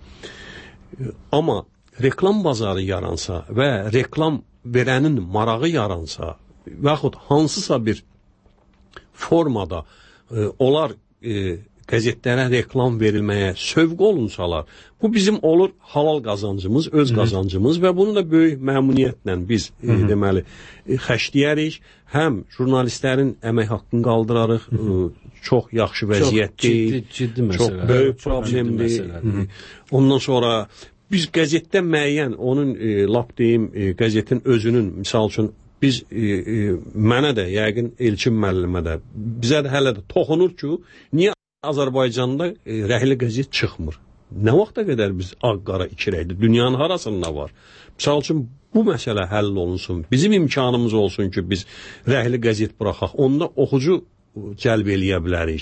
[SPEAKER 9] Amma reklam bazarı yaransa və reklam verənin marağı yaransa və yaxud hansısa bir formada onlar qəzetlərə reklam verilməyə sövq olunsalar, bu bizim olur halal qazancımız, öz qazancımız və bunu da böyük məmnuniyyətlə biz deməli xərcləyərik. Həm jurnalistlərin əmək haqqını qaldırarıq, çox yaxşı vəziyyət deyil,
[SPEAKER 8] ciddi məsələ,
[SPEAKER 9] çox böyük problemdir. Ondan sonra biz qəzetdə müəyyən, onun lap deyim, qəzetin özünün, misal üçün, biz mənə də, yəqin Elçin müəllimə də, bizə də hələ də toxunur ki, niyə Azərbaycanda rəhli qəzet çıxmır? Nə vaxta qədər biz ağ-qara iki rəhli, dünyanın harasında var? Misal üçün, bu məsələ həll olunsun, bizim imkanımız olsun ki, biz rəhli qəzet buraxaq, onda oxucu cəlb eləyə bilərik.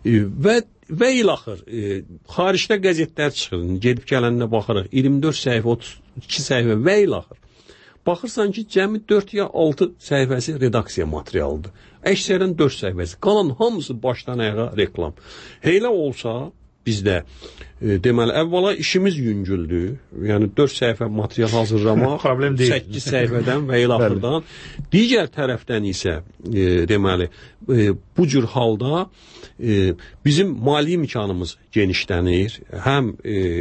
[SPEAKER 9] Və ilaxır, xaricdə qəzetlər çıxır, gedib gələndə baxırıq, 24 səhifə, 32 səhifə və ilaxır. Baxırsan ki, cəmi 4 ya 6 səhifəsi redaksiya materialıdır. Əksərən 4 səhifəsi. Qalan hamısı başdan ayağa reklam. Elə olsa bizdə deməli, əvvəla işimiz yüngüldür. Yəni 4 səhifə material hazırlamaq, 8 səhifədən və ilaxırdan. Digər tərəfdən isə deməli, bu cür halda bizim mali imkanımız genişlənir. Həm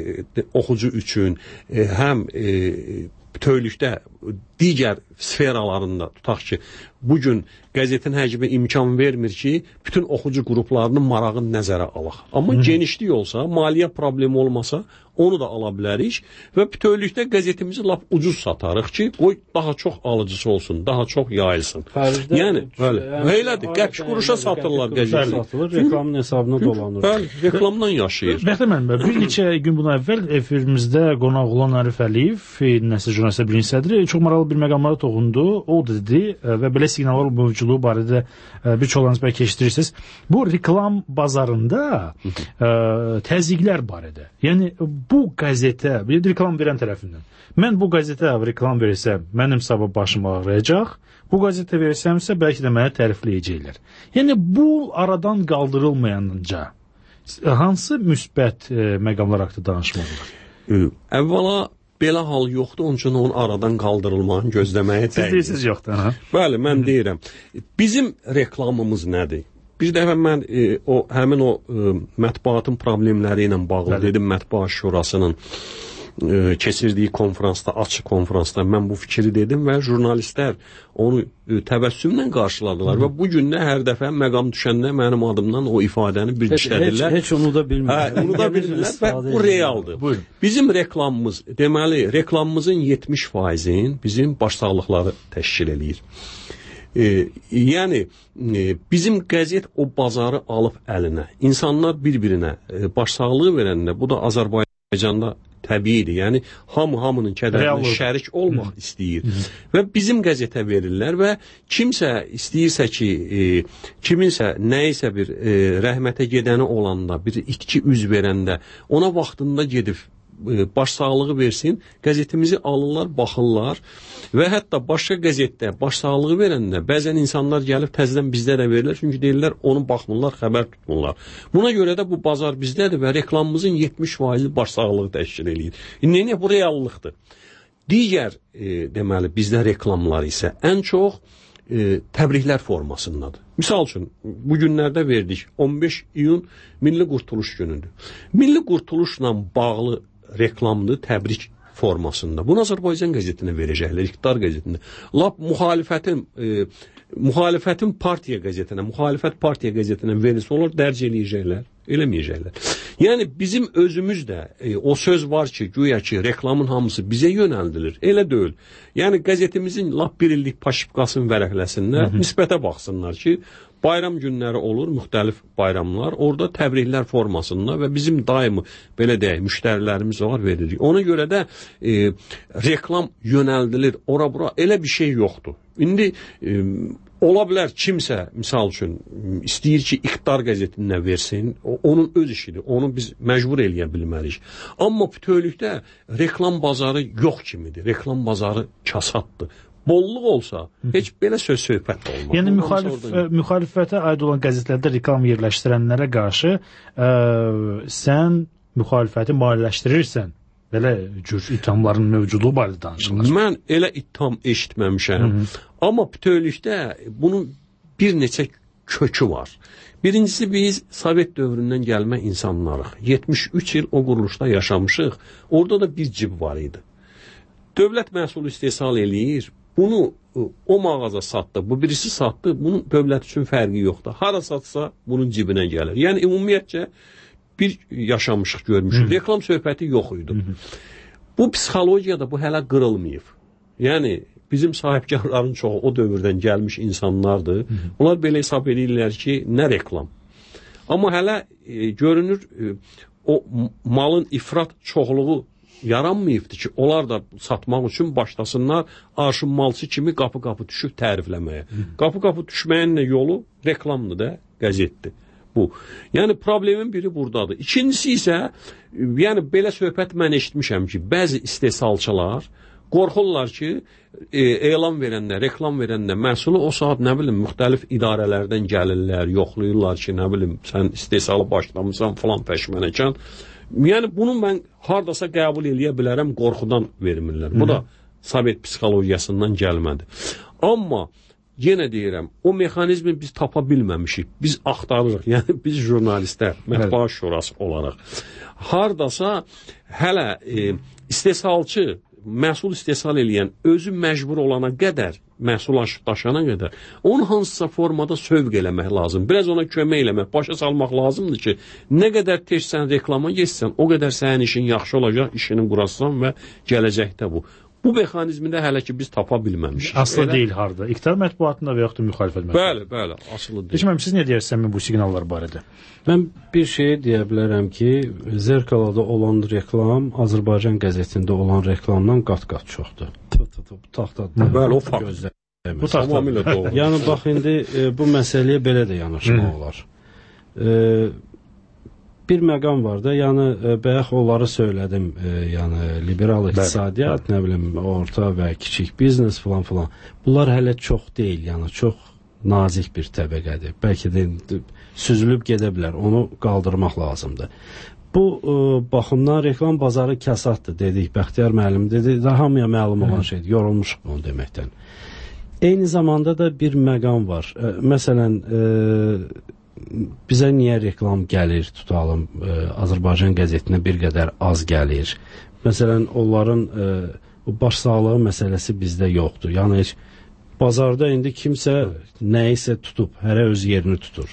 [SPEAKER 9] oxucu üçün, həm bütövlükdə digər sferalarında tutaq ki, bugün qəzetin həcmi imkan vermir ki, bütün oxucu qruplarının marağını nəzərə alaq. Amma genişlik olsa, maliyyə problemi olmasa, onu da ala bilərik və bütövlükdə qəzetimizi lap ucuz satarıq ki, qoy daha çox alıcısı olsun, daha çox yayılsın. Yəni, elədir, qəpik quruşa satırlar qəzeti.
[SPEAKER 8] Satılır, reklamın hesabına dolanır.
[SPEAKER 9] Bəli, reklamdan yaşayır.
[SPEAKER 7] Bəxtər müəllim, bir neçə gün bundan əvvəl efirimizdə qonaq olan Arif Əliyev, Nəsr Jurnalistlər Birliyi sədri, çox maraqlı bir məqamlara toxundu. O dedi və belə siqnallar mövcudluğu barədə bir çoxlarınız bəlkə eşitdirirsiniz. Bu reklam bazarında təzyiqlər barədə. Yəni, bu qəzetə, bir reklam verən tərəfindən, mən bu qəzetə reklam versəm, mənim sabah başım ağrıyacaq, bu qəzetə versəmsə, bəlkə də mənə tərifləyəcəklər. Yəni, bu aradan qaldırılmayanca hansı müsbət məqamlar haqqında danışmaq olar?
[SPEAKER 9] Əvvəla, belə hal yoxdur, onun üçün onun aradan qaldırılmağını gözləməyə dəyir.
[SPEAKER 7] Siz deyirsiniz yoxdur, ha?
[SPEAKER 9] Bəli, mən deyirəm. Bizim reklamımız nədir? Bir dəfə mən həmin o mətbuatın problemləri ilə bağlı dedim, Mətbuat Şurasının keçirdiyi konferansda, açıq konferansda mən bu fikri dedim və jurnalistlər onu təbəssümlə qarşıladılar və bu gün də hər dəfə məqam düşəndə mənim adımdan o ifadəni bir dişlədirlər.
[SPEAKER 8] Heç onu da bilmirlər.
[SPEAKER 9] Onu da bilmirlər və bu realdır. Buyurun. Bizim reklamımız, deməli, reklamımızın 70%-in bizim başsağlıqları təşkil eləyir. Yəni, bizim qəzet o bazarı alıb əlinə, insanlar bir-birinə başsağlığı verəndə, bu da Azərbaycanda təbiidir. Yəni, hamının kədərinə şərik olmaq istəyir. Və bizim qəzetə verirlər və kimsə istəyirsə ki, kiminsə nəyisə bir rəhmətə gedəni olanda, bir itki üz verəndə, ona vaxtında gedib başsağlığı versin, qəzetimizi alırlar, baxırlar və hətta başqa qəzetdə başsağlığı verəndə bəzən insanlar gəlib təzədən bizdə də verirlər, çünki deyirlər, onu baxmırlar, xəbər tutmurlar. Buna görə də bu bazar bizdədir və reklamımızın 70% başsağlığı təşkil edir. İndi bu reallıqdır. Digər, deməli, bizdə reklamlar isə ən çox təbriklər formasındadır. Misal üçün, bu günlərdə verdik, 15 iyun Milli Qurtuluş günüdür. Milli Qurtuluşla bağlı reklamdır, təbrik formasında. Bunu Azərbaycan qəzetinə verəcəklər, İqtidar qəzetində. Lap müxalifətin partiya qəzetinə, müxalifət partiya qəzetinə verirsə, onlar dərc eləyəcəklər, eləməyəcəklər. Yəni, bizim özümüz də o söz var ki, güya ki, reklamın hamısı bizə yönəldilir. Elə deyil. Yəni, qəzetimizin lap bir illik paşipkasını vərəqləsinlər, nisbətə baxsınlar ki, bayram günləri olur, müxtəlif bayramlar, orada təbriklər formasında və bizim daimi, belə deyək, müştərilərimiz var, veririk. Ona görə də reklam yönəldilir, ora-bura, elə bir şey yoxdur. İndi ola bilər kimsə, misal üçün, istəyir ki, İqtidar qəzetində versin, onun öz işidir, onu biz məcbur eləyə bilmərik. Amma bütövlükdə reklam bazarı yox kimidir, reklam bazarı kasaddır. Bolluq olsa, heç belə söz-söhbət olmaz.
[SPEAKER 7] Yəni, müxalifətə aid olan qəzetlərdə reklam yerləşdirənlərə qarşı sən müxalifəti maliyyələşdirirsən. Belə cür ithamların mövcudluğu barədə danışılır.
[SPEAKER 9] Mən elə itham eşitməmişəm. Amma bütövlükdə bunun bir neçə kökü var. Birincisi, biz Sovet dövründən gəlmə insanlarıq. 73 il o quruluşda yaşamışıq. Orada da bir cib var idi. Dövlət məhsulu istehsal eləyir. Bunu o mağaza satdı, bu birisi satdı. Bunun dövlət üçün fərqi yoxdur. Hara satsa bunun cibinə gəlir. Yəni ümumiyyətcə bir yaşamışıq, görmüşük. Reklam söhbəti yox idi. Bu psixologiyada bu hələ qırılmayıb. Yəni bizim sahibkarların çoxu o dövrdən gəlmiş insanlardır. Onlar belə hesab edirlər ki, nə reklam. Amma hələ görünür o malın ifrat çoxluğu yaranmayıbdır ki, onlar da satmaq üçün başlasınlar arşın malçı kimi qapı-qapı düşüb tərifləməyə. Qapı-qapı düşməyin də yolu reklamdır da, qəzetdir. Bu. Yəni problemin biri buradadır. İkincisi isə, yəni belə söhbət mən eşitmişəm ki, bəzi istehsalçılar qorxurlar ki, elan verəndə, reklam verəndə məhsulu o saat, nə bilim, müxtəlif idarələrdən gəlirlər, yoxlayırlar ki, nə bilim, sən istehsalı başlamısan falan peşmənəkən. Yəni bunu mən hardasa qəbul eləyə bilərəm, qorxudan vermirlər. Bu da Sovet psixologiyasından gəlmədi. Amma yenə deyirəm, o mexanizmi biz tapa bilməmişik. Biz axtarırıq. Yəni biz jurnalistlər, Mətbuat Şurası olaraq. Hardasa hələ istehsalçı, məhsul istehsal eləyən özü məcbur olana qədər, məhsul daşana qədər, onu hansısa formada sövq eləmək lazım. Biraz ona kömək eləmək, başa salmaq lazımdır ki, nə qədər tez sən reklama geçsən, o qədər sənin işin yaxşı olacaq, işini qurasan və gələcəkdə bu. Bu mexanizmində hələ ki biz tapa bilməmişik.
[SPEAKER 7] Aslı deyil harda? İqtidar mətbuatında və yaxud da müxalifət mətbuatında?
[SPEAKER 9] Bəli, asılı deyil.
[SPEAKER 7] Keçməm, siz nə deyirsiniz bu siqnallar barədə?
[SPEAKER 8] Mən bir şey deyə bilərəm ki, Zerkalada olan reklam Azərbaycan qəzetində olan reklamdan qat-qat çoxdur. Taxtada.
[SPEAKER 9] Bəli, o fakt.
[SPEAKER 8] Bu tamamilə doğru. Yəni bax indi bu məsələyə belə də yanaşmaq olar. Bir məqam var da, yəni bayaq onları söylədim, yəni liberal iqtisadiyyat, nə bilim, orta və kiçik biznes filan. Bunlar hələ çox deyil, yəni çox nazik bir təbəqədir. Bəlkə də süzülüb gedə bilər, onu qaldırmaq lazımdır. Bu baxımdan reklam bazarı kəsaddır dedik, Bəxtiyar müəllim dedi, daha hamıya məlum olan şeydir, yorulmuşuq bunu deməkdən. Eyni zamanda da bir məqam var. Məsələn, bizə niyə reklam gəlir, tutalım, Azərbaycan qəzetinə bir qədər az gəlir. Məsələn, onların baş sağlığı məsələsi bizdə yoxdur. Yəni, heç bazarda indi kimsə nəyisə tutub, hərə öz yerini tutur.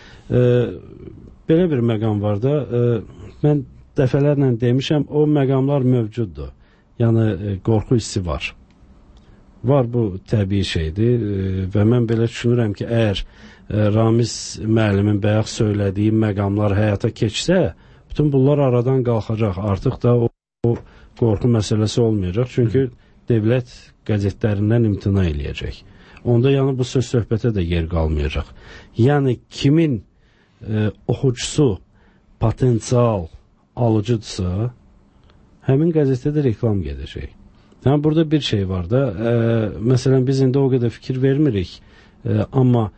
[SPEAKER 8] Belə bir məqam var da, mən dəfələrlə demişəm, o məqamlar mövcuddur. Yəni, qorxu hissi var. Var, bu təbii şeydir və mən belə düşünürəm ki, əgər Ramiz müəllimin bayaq söylədiyi məqamlar həyata keçsə, bütün bunlar aradan qalxacaq. Artıq da o qorxu məsələsi olmayacaq. Çünki dövlət qəzetlərindən imtina eləyəcək. Onda yəni bu söz söhbətə də yer qalmayacaq. Yəni kimin oxucusu potensial alıcıdırsa, həmin qəzetdə reklam gedəcək. Yəni burada bir şey var da, məsələn biz indi o qədər fikir vermirik, amma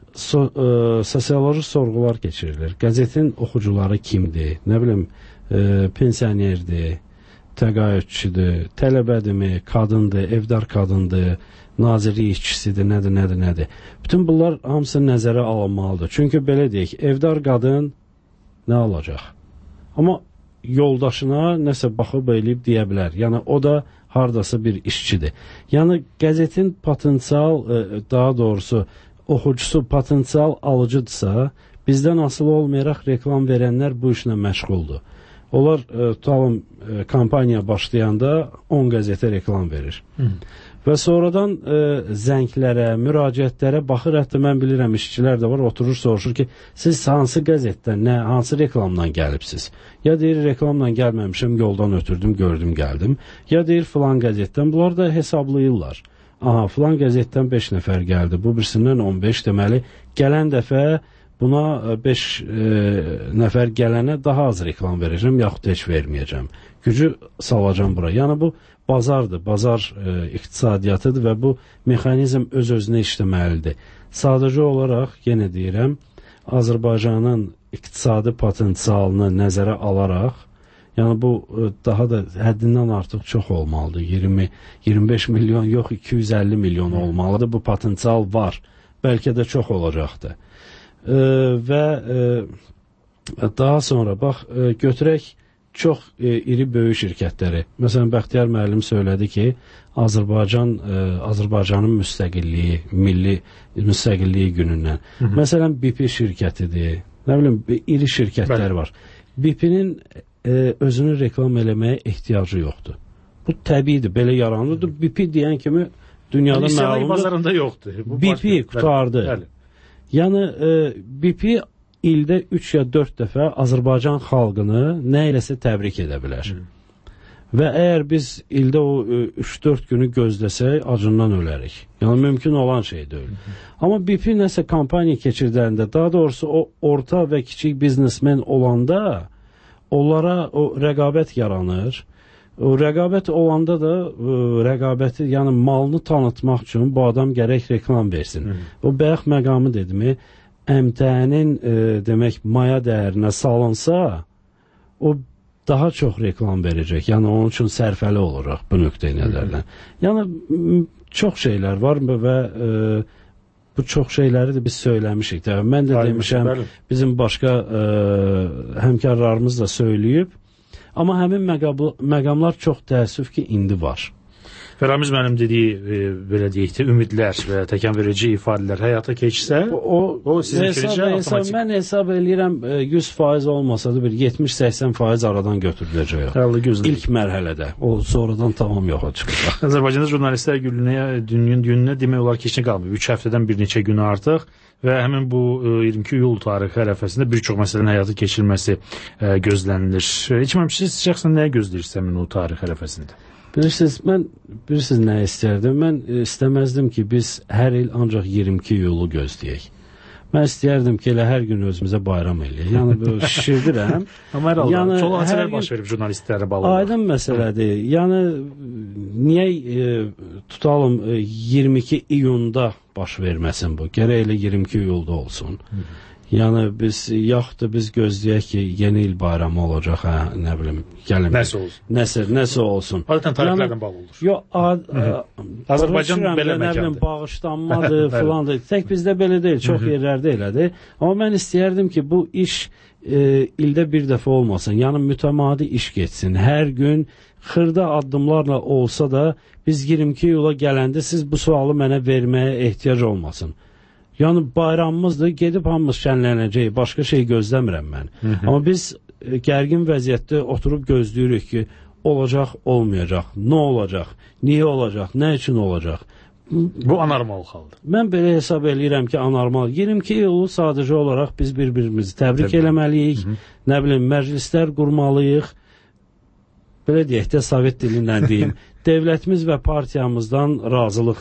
[SPEAKER 8] sosioloji sorğular keçirilir. Qəzetin oxucuları kimdir? Nə bilim, pensionerdir, təqaüdçüdür, tələbədirmi, qadındır, evdar qadındır, nazirlik işçisidir, nədir. Bütün bunlar hamısı nəzərə alınmalıdır. Çünki belə deyək, evdar qadın nə alacaq? Amma yoldaşına nəsə baxıb eləyib deyə bilər. Yəni o da hardasa bir işçidir. Yəni qəzetin potensial, daha doğrusu oxucusu potensial alıcıdırsa, bizdən asılı olmayaraq reklam verənlər bu işlə məşğuldur. Onlar tutalım kampaniya başlayanda 10 qəzetə reklam verir. Və sonradan zənglərə, müraciətlərə baxır, hətta mən bilirəm işçilər də var, oturur soruşur ki, siz hansı qəzetdən, hansı reklamdan gəlibsiz? Ya deyir reklamla gəlməmişəm, yoldan ötürdüm, gördüm, gəldim. Ya deyir filan qəzetdən, bunlar da hesablayırlar. Aha, filan qəzetdən 5 nəfər gəldi, bu birisindən 15, deməli, gələn dəfə buna 5 nəfər gələnə daha az reklam verəcəm, yaxud heç verməyəcəm. Gücü salacam bura. Yəni bu bazardır, bazar iqtisadiyyatıdır və bu mexanizm öz-özünə işləməlidir. Sadəcə olaraq, yenə deyirəm, Azərbaycanın iqtisadi potensialını nəzərə alaraq, yəni bu daha da həddindən artıq çox olmalıdır. 20-25 milyon yox, 250 milyon olmalıdır. Bu potensial var. Bəlkə də çox olacaqdır. və daha sonra bax götürək çox iri böyük şirkətləri. Məsələn, Bəxtiyar müəllim söylədi ki, Azərbaycanın müstəqilliyi, milli müstəqilliyi günündən. Məsələn, BP şirkətidir. Nə bilim, iri şirkətlər var. BP-nin özünü reklam eləməyə ehtiyacı yoxdur. Bu təbiidir, belə yaranırdır. BP deyən kimi dünyada məlumdur.
[SPEAKER 7] Bazarında yoxdur.
[SPEAKER 8] BP qutardı. Yəni, BP ildə 3 ya 4 dəfə Azərbaycan xalqını nə eləsə təbrik edə bilər. Və əgər biz ildə o 3-4 günü gözləsək, acından ölərik. Yəni, mümkün olan şey deyil. Amma BP nəsə kampaniya keçirdəndə, daha doğrusu o orta və kiçik biznesmen olanda, onlara o rəqabət yaranır. O rəqabət olanda da rəqabəti, yəni malını tanıtmaq üçün bu adam gərək reklam versin. O bayaq məqamı dedimi, əmtənin demək maya dəyərinə salınsa, o daha çox reklam verəcək. Yəni onun üçün sərfəli olacaq bu nöqteyi nəzərdən. Yəni çox şeylər var və bu çox şeyləri də biz söyləmişik. Mən də demişəm, bizim başqa həmkarlarımız da söyləyib. Amma həmin məqamlar çox təəssüf ki, indi var.
[SPEAKER 7] Və Ramiz mənim dediyi, belə deyək də, ümidlər və təkanverici ifadələr həyata keçsə, o sizin fikircə avtomatik.
[SPEAKER 8] Mən hesab eləyirəm, 100% olmasa da bir 70-80% aradan götürüləcək. İlk mərhələdə. O sonradan tamam yoxa çıxacaq.
[SPEAKER 7] Azərbaycanda jurnalistlər gününə demək olar ki, heç nə qalmıyor. 3 həftədən bir neçə gün artıq və həmin bu 22 iyul tarixi ərəfəsində bir çox məsələnin həyata keçirilməsi gözlənilir. Heç mənim siz şəxsən nəyə gözləyirsiniz həmin o tarix ərəfəsində?
[SPEAKER 8] Bilirsiniz nə istərdim? Mən istəməzdim ki, biz hər il ancaq 22 iyulu gözləyək. Mən istəyərdim ki, elə hər gün özümüzə bayram eləyək. Yəni, şişirdirəm.
[SPEAKER 7] Amma hər halda, çox hadisələr baş verib jurnalistlərə bağlı.
[SPEAKER 8] Aydın məsələdir. Yəni, niyə tutalım 22 iyunda baş verməsin bu? Gərək elə 22 iyulda olsun. Yəni, biz gözləyək ki, yeni il bayramı olacaq, nə bilim, gəlin.
[SPEAKER 7] Nəsə olsun.
[SPEAKER 8] Nəsə olsun.
[SPEAKER 7] Adətən tarixlərdən bağlı olur.
[SPEAKER 8] Yox,
[SPEAKER 7] Azərbaycan belə
[SPEAKER 8] məkandır. Bağışlanmadır, filandır. Tək bizdə belə deyil, çox yerlərdə elədir. Amma mən istəyərdim ki, bu iş ildə bir dəfə olmasın. Yəni, mütəmadi iş geçsin. Hər gün xırda addımlarla olsa da, biz 22 iyula gələndə siz bu sualı mənə verməyə ehtiyac olmasın. Yəni, bayramımızdır, gedib hamımız şənlənəcək, başqa şey gözləmirəm mən. Amma biz gərgin vəziyyətdə oturub gözləyirik ki, olacaq, olmayacaq, nə olacaq, niyə olacaq, nə üçün olacaq.
[SPEAKER 7] Bu anormal haldır.
[SPEAKER 8] Mən belə hesab eləyirəm ki, anormal. 22 iyulu sadəcə olaraq biz bir-birimizi təbrik eləməliyik, nə bilim, məclislər qurmalıyıq, belə deyək də, sovet dilindən deyim, devlətimiz və partiyamızdan razılıq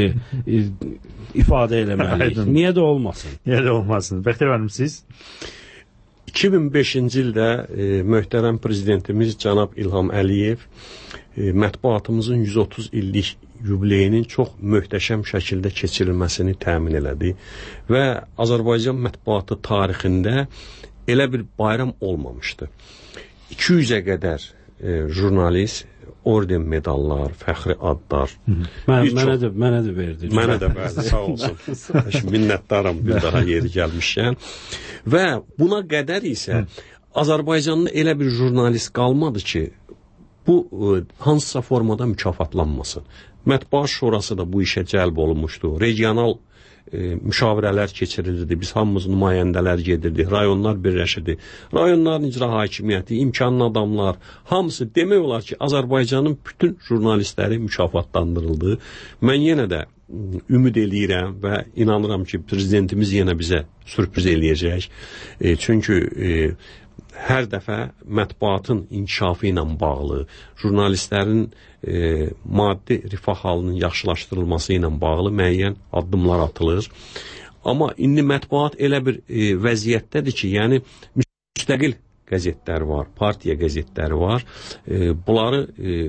[SPEAKER 8] ifadə eləməliyik. Niyə də olmasın?
[SPEAKER 7] Niyə də olmasın? Bəxtiyar müəllim, siz?
[SPEAKER 9] 2005-ci ildə möhtərəm prezidentimiz cənab İlham Əliyev mətbuatımızın 130 illik yubileyinin çox möhtəşəm şəkildə keçirilməsini təmin elədi və Azərbaycan mətbuatı tarixində elə bir bayram olmamışdı. 200-ə qədər jurnalist, orden medallar, fəxri adlar.
[SPEAKER 8] Mənə də verdi.
[SPEAKER 9] Mənə də verdi, sağ olsun. Minnətdaram bir daha yeri gəlmişkən. Və buna qədər isə Azərbaycanda elə bir jurnalist qalmadı ki, bu hansısa formada mükafatlanmasın. Mətbuat Şurası da bu işə cəlb olunmuşdu. Regional müşavirələr keçirilirdi. Biz hamımız nümayəndələr gedirdik. Rayonlar birləşirdi. Rayonların icra hakimiyyəti, imkanlı adamlar, hamısı demək olar ki, Azərbaycanın bütün jurnalistləri mükafatlandırıldı. Mən yenə də ümid eləyirəm və inanıram ki, prezidentimiz yenə bizə sürpriz eləyəcək. Çünki hər dəfə mətbuatın inkişafı ilə bağlı, jurnalistlərin maddi rifah halının yaxşılaşdırılması ilə bağlı müəyyən addımlar atılır. Amma indi mətbuat elə bir vəziyyətdədir ki, yəni müstəqil qəzetlər var, partiya qəzetləri var. Bunları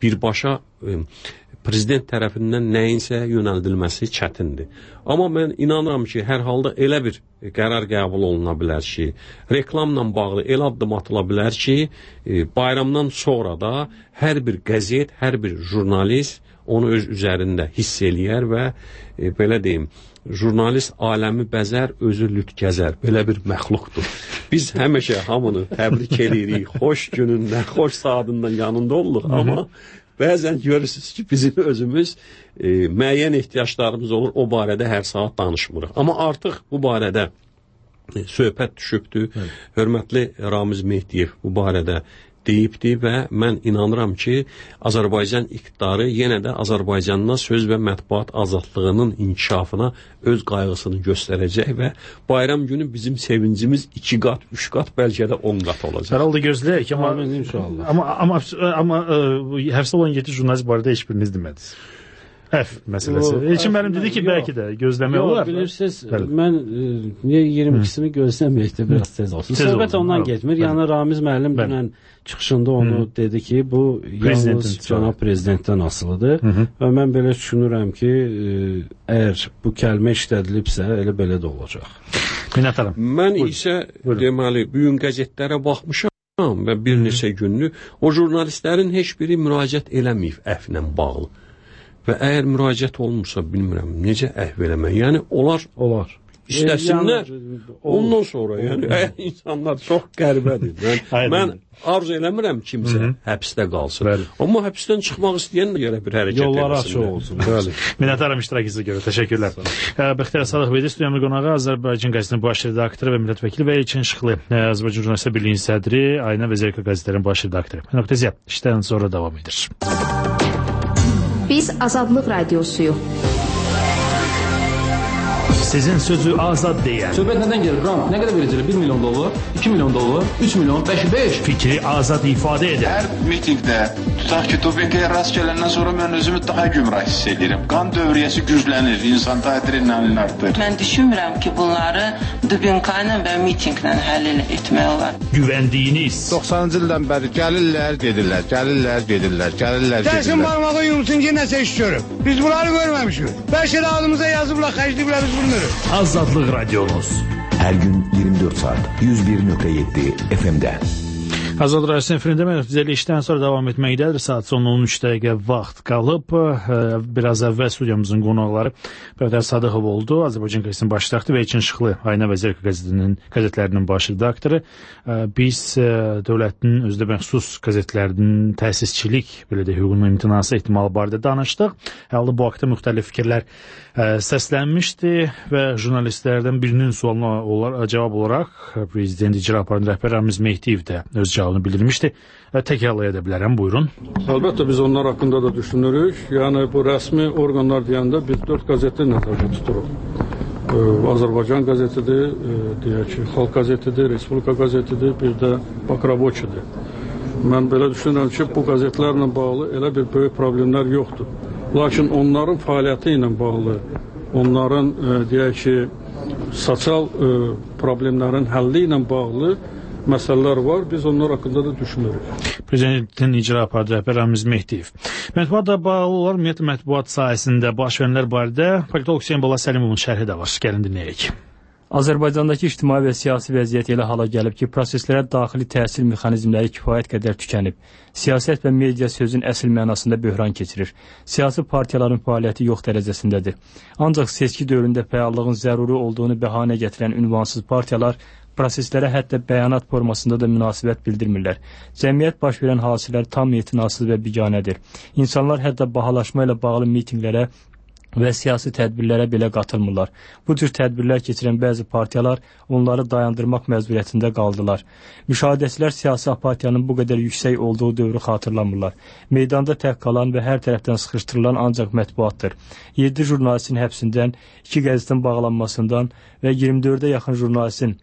[SPEAKER 9] birbaşa prezident tərəfindən nəyinsə yönəldilməsi çətindir. Amma mən inanıram ki, hər halda elə bir qərar qəbul oluna bilər ki, reklamla bağlı elə addım atıla bilər ki, bayramdan sonra da hər bir qəzet, hər bir jurnalist onu öz üzərində hiss eləyər və belə deyim, jurnalist aləmi bəzər, özü lüt gəzər. Belə bir məxluqdur. Biz həmişə hamını təbrik edirik, xoş günündən, xoş saatından yanında oluruq, amma bəzən görürsünüz ki, bizim özümüz müəyyən ehtiyaclarımız olur, o barədə hər saat danışmırıq. Amma artıq bu barədə söhbət düşübdür. Hörmətli Ramiz Mehdiyev bu barədə deyibdir və mən inanıram ki, Azərbaycan iqtidarı yenə də Azərbaycanda söz və mətbuat azadlığının inkişafına öz qayğısını göstərəcək və bayram günü bizim sevincimiz 2 qat, 3 qat, bəlkə də 10 qat olacaq.
[SPEAKER 7] Hər halda gözləyək, amma həbsdə olan 7 jurnalist barədə heç biriniz demədiniz. Məsələsi. Elçin müəllim dedi ki, bəlkə də gözləmək olar.
[SPEAKER 8] Bilirsiniz, mən niyə 22-sini gözləməyək də biraz tez olsun. Söhbət ondan getmir. Yəni Ramiz müəllim dünən çıxışında onu dedi ki, bu yalnız cənab prezidentdən asılıdır və mən belə düşünürəm ki, əgər bu kəlmə işlədilibsə, elə belə də olacaq.
[SPEAKER 7] Minnətdaram.
[SPEAKER 9] Mən isə deməli, bugün qəzetlərə baxmışam və bir neçə günlük o jurnalistlərin heç biri müraciət eləməyib əflə bağlı. Və əgər müraciət olmursa, bilmirəm, necə əhv eləmək? Yəni, onlar istəsinlər, ondan sonra, yəni, insanlar çox qəribədir. Mən arzu eləmirəm kimsə həbsdə qalsın. Amma həbsdən çıxmaq istəyən də gələ bir hərəkət eləsin.
[SPEAKER 8] Yollar açıq olsun.
[SPEAKER 7] Minnətdaram iştirakınıza görə, təşəkkürlər. Bəxtiyar Sadıq Beyli, studiyamın qonağı Azərbaycan qəzetinin baş redaktoru və millət və Elçin Şıxlı, Azərbaycan Jurnalistlər Birliyinin sədri, Ayna və Zerika qəzetlərinin baş redaktoru. Nöqtəziyə, işdən sonra davam edir.
[SPEAKER 2] Biz Azadlıq Radiosuyuq.
[SPEAKER 7] Sizin sözü azad deyən.
[SPEAKER 10] Söhbət nədən gəlir? Ram, nə qədər verəcəklər? 1 milyon dollar, 2 milyon dollar, 3 milyon, 5.
[SPEAKER 7] Fikri azad ifadə edən.
[SPEAKER 11] Hər mitingdə, tutaq ki, Topekaya rast gələndən sonra mən özümü daha gümrah hiss edirəm. Qan dövriyyəsi güclənir, insan adrenalin artır.
[SPEAKER 12] Mən düşünmürəm ki, bunları dubinka ilə və mitinglə həll etmək olar.
[SPEAKER 7] Güvəndiyiniz.
[SPEAKER 13] 90-cı ildən bəri gəlirlər, gedirlər.
[SPEAKER 14] Dəsin barmağı yumsun ki, nəsə iş görüb. Biz bunları görməmişik. Bəlkə də adımıza yazıblar, xərcliyiblər, biz bilmirik.
[SPEAKER 7] Azadlıq Radiyonuz.
[SPEAKER 6] Hər gün 24 saat 101.7 FM-də.
[SPEAKER 7] Azad Radyosu efirində mərhəmətli işdən sonra davam etməkdədir. Saat son 13 dəqiqə vaxt qalıb. Biraz əvvəl studiyamızın qonaqları Bəxtiyar Sadıqov oldu. Azərbaycan qəzetinin baş redaktoru və Elçin Şıxlı, Ayna və Zerika qəzetlərinin baş redaktoru. Biz dövlətin özdə məxsus qəzetlərinin təsisçilik, belə də hüququnun imtinası ehtimalı barədə danışdıq. Hətta bu haqda müxtəlif fikirlər səslənmişdi və jurnalistlərdən birinin sualına cavab olaraq prezident icra aparatının rəhbəri Ramiz Mehdiyev də öz cavabını bildirmişdi. Təkrarlaya da bilərəm, buyurun.
[SPEAKER 15] Əlbəttə biz onlar haqqında da düşünürük. Yəni bu rəsmi orqanlar deyəndə biz 4 qəzeti nəzərdə tuturuq. Azərbaycan qəzetidir, deyək ki, Xalq qəzetidir, Respublika qəzetidir, bir də Bakraboçidir. Mən belə düşünürəm ki, bu qəzetlərlə bağlı elə bir böyük problemlər yoxdur. Lakin onların fəaliyyəti ilə bağlı, onların deyək ki, sosial problemlərin həlli ilə bağlı məsələlər var. Biz onlar haqqında da düşünürük.
[SPEAKER 7] Prezidentin icra aparatı rəhbəri Ramiz Mehdiyev. Mətbuatla bağlı olaraq ümumiyyətlə mətbuat sahəsində baş verənlər barədə politolog Hüseyn Bala Səlimovun şərhi də var. Gəlin dinləyək.
[SPEAKER 16] Azərbaycandakı ictimai və siyasi vəziyyət elə hala gəlib ki, proseslərə daxili təsir mexanizmləri kifayət qədər tükənib. Siyasət və media sözün əsl mənasında böhran keçirir. Siyasi partiyaların fəaliyyəti yox dərəcəsindədir. Ancaq seçki dövründə fəallığın zəruri olduğunu bəhanə gətirən ünvansız partiyalar proseslərə hətta bəyanat formasında da münasibət bildirmirlər. Cəmiyyət baş verən hadisələr tam etinasız və biganədir. İnsanlar hətta bahalaşma ilə bağlı mitinqlərə və siyasi tədbirlərə belə qatılmırlar. Bu tür tədbirlər keçirən bəzi partiyalar onları dayandırmaq məcburiyyətində qaldılar. Müşahidəçilər siyasi apatiyanın bu qədər yüksək olduğu dövrü xatırlamırlar. Meydanda tək qalan və hər tərəfdən sıxışdırılan ancaq mətbuatdır. 7 jurnalistin həbsindən, 2 qəzetin bağlanmasından və 24-ə yaxın jurnalistin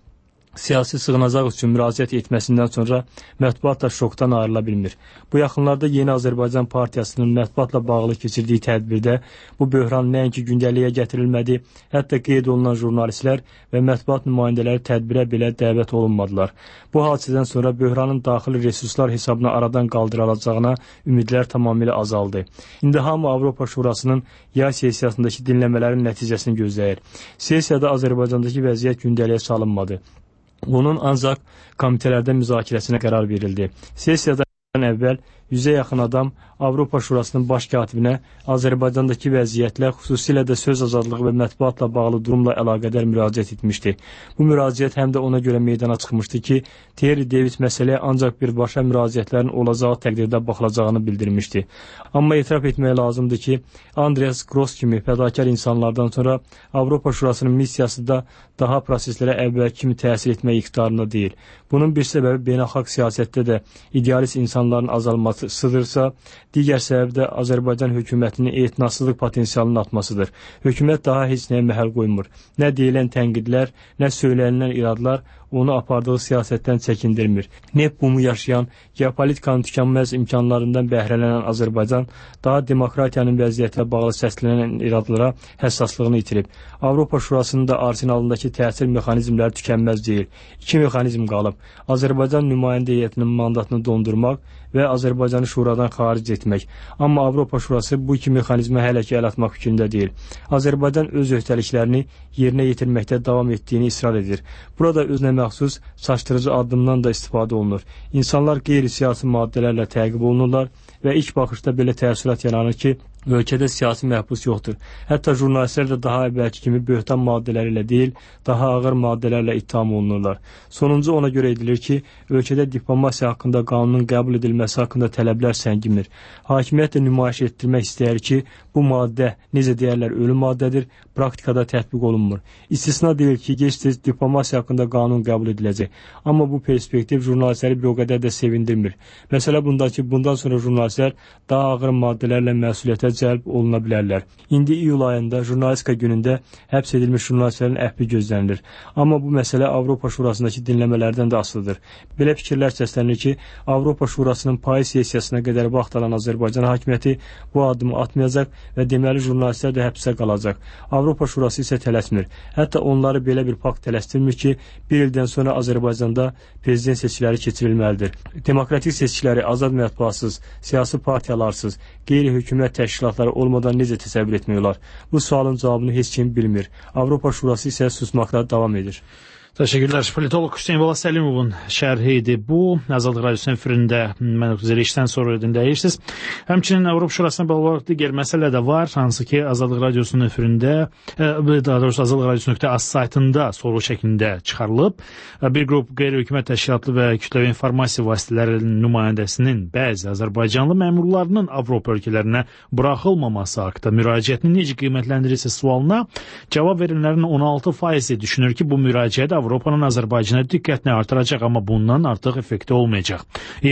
[SPEAKER 16] siyasi sığınacaq üçün müraciət etməsindən sonra mətbuatla şokdan ayrıla bilmir. Bu yaxınlarda Yeni Azərbaycan Partiyasının mətbuatla bağlı keçirdiyi tədbirdə bu böhran nəinki gündəliyə gətirilmədi, hətta qeyd olunan jurnalistlər və mətbuat nümayəndələri tədbirə belə dəvət olunmadılar. Bu hadisədən sonra böhranın daxili resurslar hesabına aradan qaldırılacağına ümidlər tamamilə azaldı. İndi hamı Avropa Şurasının yay sessiyasındakı dinləmələrin nəticəsini gözləyir. Sessiyada Azərbaycandakı vəziyyət gündəliyə salınmadı. Onun ancaq komitələrdə müzakirəsinə qərar verildi. Sessiyadan əvvəl 100-ə yaxın adam Avropa Şurasının baş katibinə Azərbaycandakı vəziyyətlə, xüsusilə də söz azadlığı və mətbuatla bağlı durumla əlaqədar müraciət etmişdi. Bu müraciət həm də ona görə meydana çıxmışdı ki, Terry Davis məsələyə ancaq birbaşa müraciətlərin olacağı təqdirdə baxılacağını bildirmişdi. Amma etiraf etmək lazımdır ki, Andreas Gross kimi fədakar insanlardan sonra Avropa Şurasının missiyası da daha proseslərə əvvəl kimi təsir etmək iqtidarında deyil. Bunun bir səbəbi beynəlxalq siyasətdə də idealist insanların azalmasıdırsa, digər səbəb də Azərbaycan hökumətinin etinasızlıq potensialının artmasıdır. Hökumət daha heç nəyə məhəl qoymur. Nə deyilən tənqidlər, nə söylənilən iradlar onu apardığı siyasətdən çəkindirmir. Neft bumu yaşayan, geopolitikanın tükənməz imkanlarından bəhrələnən Azərbaycan daha demokratiyanın vəziyyətlə bağlı səslənən iradlara həssaslığını itirib. Avropa Şurasının da arsenalındakı təsir mexanizmləri tükənməz deyil. İki mexanizm qalıb. Azərbaycan nümayəndə heyətinin mandatını dondurmaq və Azərbaycanı şuradan xaric etmək. Amma Avropa Şurası bu iki mexanizmə hələ ki əl atmaq fikrində deyil. Azərbaycan öz öhdəliklərini yerinə yetirməkdə davam etdiyini israr edir. Burada özünə məxsus çaşdırıcı addımdan da istifadə olunur. İnsanlar qeyri-siyasi maddələrlə təqib olunurlar və ilk baxışda belə təəssürat yaranır ki, ölkədə siyasi məhbus yoxdur. Hətta jurnalistlər də daha əvvəlki kimi böhtan maddələri ilə deyil, daha ağır maddələrlə ittiham olunurlar. Sonuncu ona görə edilir ki, ölkədə diplomasiya haqqında qanunun qəbul edilməsi haqqında tələblər səngimir. Hakimiyyət də nümayiş etdirmək istəyir ki, bu maddə, necə deyərlər, ölü maddədir, praktikada tətbiq olunmur. İstisna deyil ki, gec-tez diplomasiya haqqında qanun qəbul ediləcək. Amma bu perspektiv jurnalistləri bir o qədər də sevindirmir. Məsələ bunda ki, bundan sonra jurnalistlər daha ağır maddələrlə məsuliyyətə cəlb oluna bilərlər. İndi iyul ayında jurnalistika günündə həbs edilmiş jurnalistlərin əhvi gözlənilir. Amma bu məsələ Avropa Şurasındakı dinləmələrdən də asılıdır. Belə fikirlər səslənir ki, Avropa Şurasının payız sessiyasına qədər vaxt alan Azərbaycan hakimiyyəti bu addımı atmayacaq və deməli jurnalistlər də həbsə qalacaq. Avropa Şurası isə tələsmir. Hətta onları belə bir pakt tələsdirmir ki, bir ildən sonra Azərbaycanda prezident seçkiləri keçirilməlidir. Demokratik seçkiləri azad mətbuatsız, siyasi partiyalarsız, qeyri-hökumət təşkilatları olmadan necə təsəvvür etmək olar? Bu sualın cavabını heç kim bilmir. Avropa Şurası isə susmaqda davam edir.
[SPEAKER 7] Təşəkkürlər. Politolog Hüseyn Bala Səlimovun şərhi idi bu. Azadlıq Radiosunun efirində mən üzrəlişdən sonra dinləyirsiniz. Həmçinin Avropa Şurasına bağlı digər məsələ də var. Hansı ki, Azadlıq Radiosunun efirində, daha doğrusu Azadlıq Radiosu.az saytında soru şəklində çıxarılıb. Bir qrup qeyri-hökumət təşkilatlı və kütləvi informasiya vasitələrinin nümayəndəsinin bəzi Azərbaycanlı məmurlarının Avropa ölkələrinə buraxılmaması haqqında müraciətini necə qiymətləndirirsə sualına cavab verenlərin 16% düşünür ki, bu müraciət Avropanın Azərbaycana diqqətini artıracaq, amma bundan artıq effekti olmayacaq.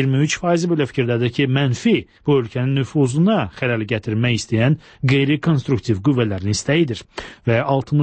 [SPEAKER 7] 23% belə fikirdədir ki, mənfi bu ölkənin nüfuzuna xələl gətirmək istəyən qeyri-konstruktiv qüvvələrin istəyidir. Və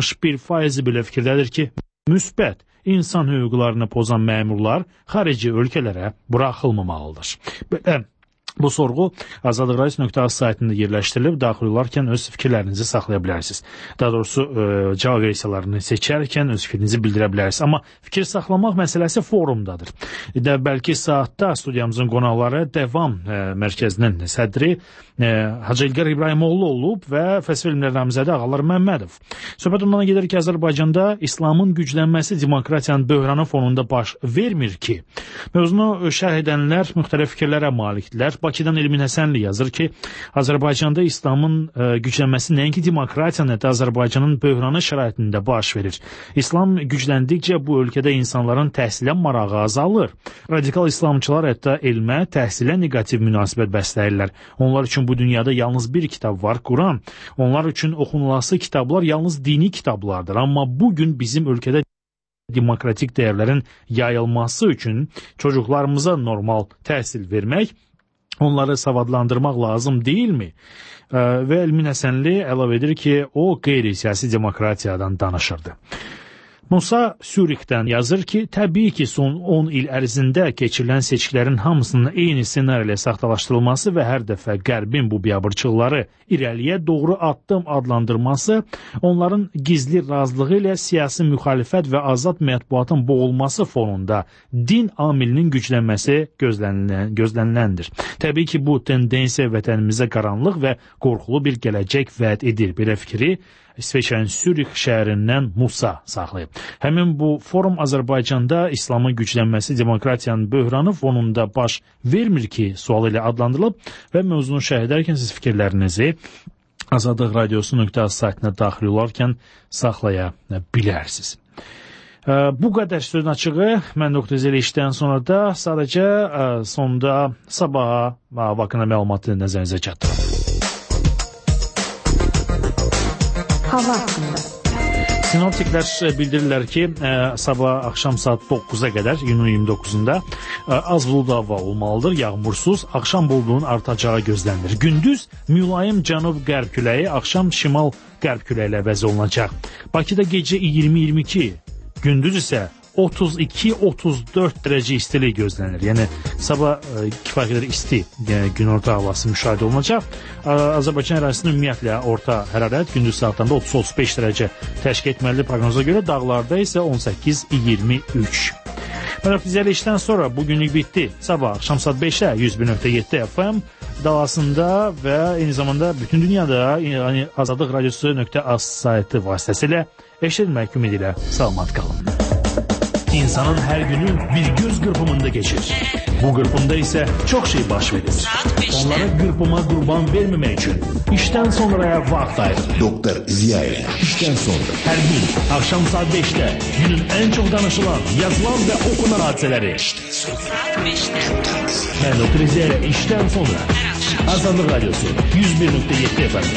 [SPEAKER 7] 61% belə fikirdədir ki, müsbət insan hüquqlarını pozan məmurlar xarici ölkələrə buraxılmamalıdır. Belə bu sorğu Azadlıq Radiosu.az saytında yerləşdirilib, daxil olarkən öz fikirlərinizi saxlaya bilərsiniz. Daha doğrusu cavab versiyalarını seçərkən öz fikrinizi bildirə bilərsiniz. Amma fikir saxlamaq məsələsi forumdadır. Bəlkə saatda studiyamızın qonaqları Dəvam Mərkəzinin sədri Hacı İlqar İbrahimoğlu olub və fəlsəfə elmləri namizədi Ağalar Məmmədov. Söhbət ondan gedir ki, Azərbaycanda İslamın güclənməsi demokratiyanın böhranı fonunda baş vermir ki. Mövzunu şərh edənlər müxtəlif fikirlərə malikdirlər. Bakıdan Elmin Həsənli yazır ki, Azərbaycanda İslamın güclənməsi nəinki demokratiyanın, hətta Azərbaycanın böhranı şəraitində baş verir. İslam gücləndikcə bu ölkədə insanların təhsilə marağı azalır. Radikal İslamçılar hətta elmə, təhsilə neqativ münasibət bəsləyirlər. Onlar üçün bu dünyada yalnız bir kitab var, Quran. Onlar üçün oxunulası kitablar yalnız dini kitablardır. Amma bugün bizim ölkədə demokratik dəyərlərin yayılması üçün çocuklarımıza normal təhsil vermək, onları savadlandırmaq lazım deyilmi? Və Elmin Həsənli əlavə edir ki, o qeyri-siyasi demokratiyadan danışırdı. Musa Sürikdən yazır ki, təbii ki, son 10 il ərzində keçirilən seçkilərin hamısının eyni ssenari ilə saxtalaşdırılması və hər dəfə Qərbin bu biabırçılıqları irəliyə doğru addım adlandırması, onların gizli razılığı ilə siyasi müxalifət və azad mətbuatın boğulması fonunda din amilinin güclənməsi gözləniləndir. Təbii ki, bu tendensiya vətənimizə qaranlıq və qorxulu bir gələcək vəd edir. Belə fikri İsveçrənin Sürix şəhərindən Musa saxlayıb. Həmin bu forum Azərbaycanda İslamın güclənməsi demokratiyanın böhranı fonunda baş vermir ki, sualı ilə adlandırılıb və mövzunu şərh edərkən siz fikirlərinizi azadlıqradiosu.az saytına daxil olarkən saxlaya bilərsiniz. Bu qədər sözün açığı, mən Dr. Zelişdən sonra da sadəcə sonda sabaha haqqında məlumatı nəzərinizə çatdırım.
[SPEAKER 2] Hava haqqında.
[SPEAKER 7] Sinoptiklər bildirirlər ki, sabah axşam saat 9-a qədər, iyunun 29-da az buludlu hava olmalıdır, yağmursuz, axşam buludunun artacağı gözlənilir. Gündüz mülayim cənub-qərb küləyi, axşam şimal-qərb küləyi ilə əvəz olunacaq. Bakıda gecə 20-22, gündüz isə 32-34 dərəcə istilik gözlənir. Yəni, sabah kifayət qədər isti günorta havası müşahidə olunacaq. Azərbaycan ərazisində ümumiyyətlə orta hərarət gündüz saatlarında 30-35 dərəcə təşkil etməlidir proqnoza görə. Dağlarda isə 18-23. Mərəfizəli işdən sonra bugünlük bitdi. Sabah axşam saat 5-də 101.7 FM dalasında və eyni zamanda bütün dünyada azadlıqradiosu.az saytı vasitəsilə eşitmək ümidilə salamat qalın. İnsanın her günü bir göz qırpımında geçir. Bu qırpımda ise çok şey baş verir. Onlara qırpıma qurban vermemek için işten sonraya vaxt ayırır.
[SPEAKER 6] Doktor Ziyaev işten sonra.
[SPEAKER 7] Her gün akşam saat 5'te günün en çok danışılan, yazılan ve okunan hadiseleri. Ben Dr. Ziyaev işten sonra. Azadlık Radyosu 101.7 FM.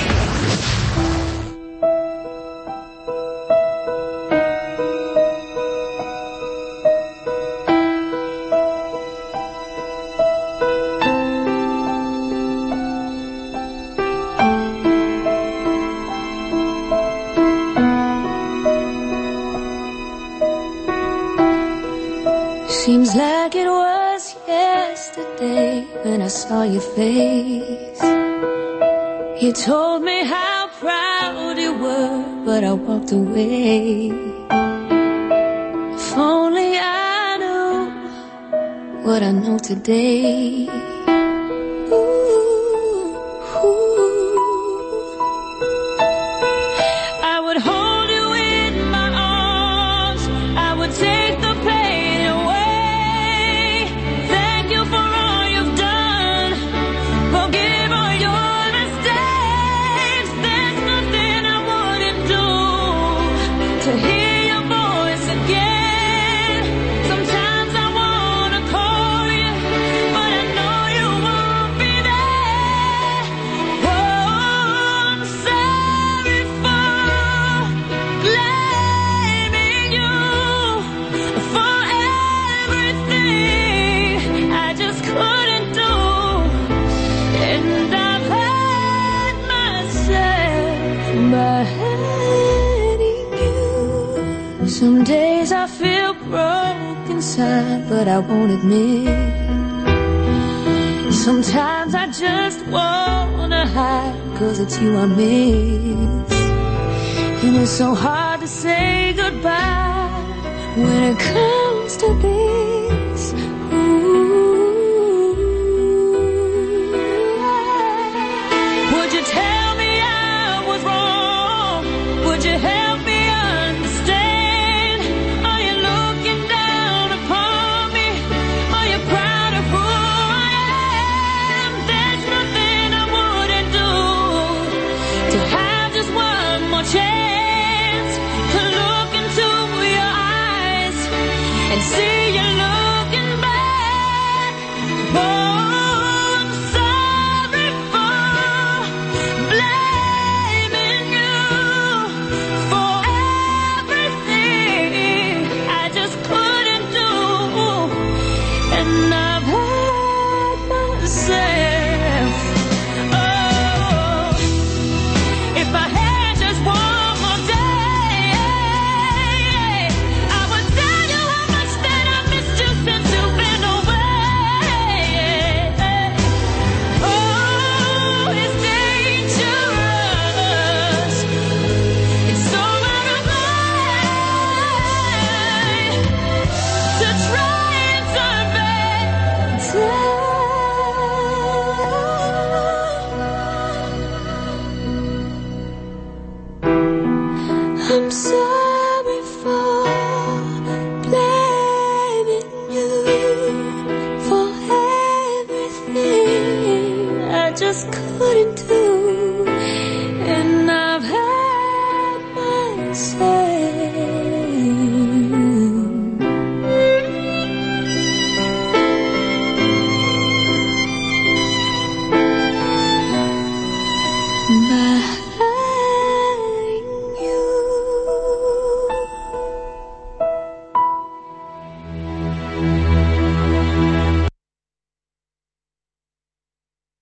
[SPEAKER 17] Seems like it was yesterday when I saw your face. You told me how proud you were, but I walked away. If only I knew what I know today. I would hold you in my arms, I would take the pain away. Thank you for all you've done, forgive all your mistakes. There's nothing I wouldn't do to hear your voice again. Sometimes I wanna call you, but I know you won't be there. Oh, I'm sorry for blaming you for everything I just couldn't do. And I've hurt myself by hurting you. Some days I feel broken inside, but I won't admit. Sometimes I just wanna hide, 'cause it's you I miss. And it's so hard to say goodbye when it comes to this. Ooh. Would you tell me I was wrong? Would you help me understand? Are you looking down upon me? Are you proud of who I am? There's nothing I wouldn't do to have just one more chance to look into your eyes and see your just couldn't do.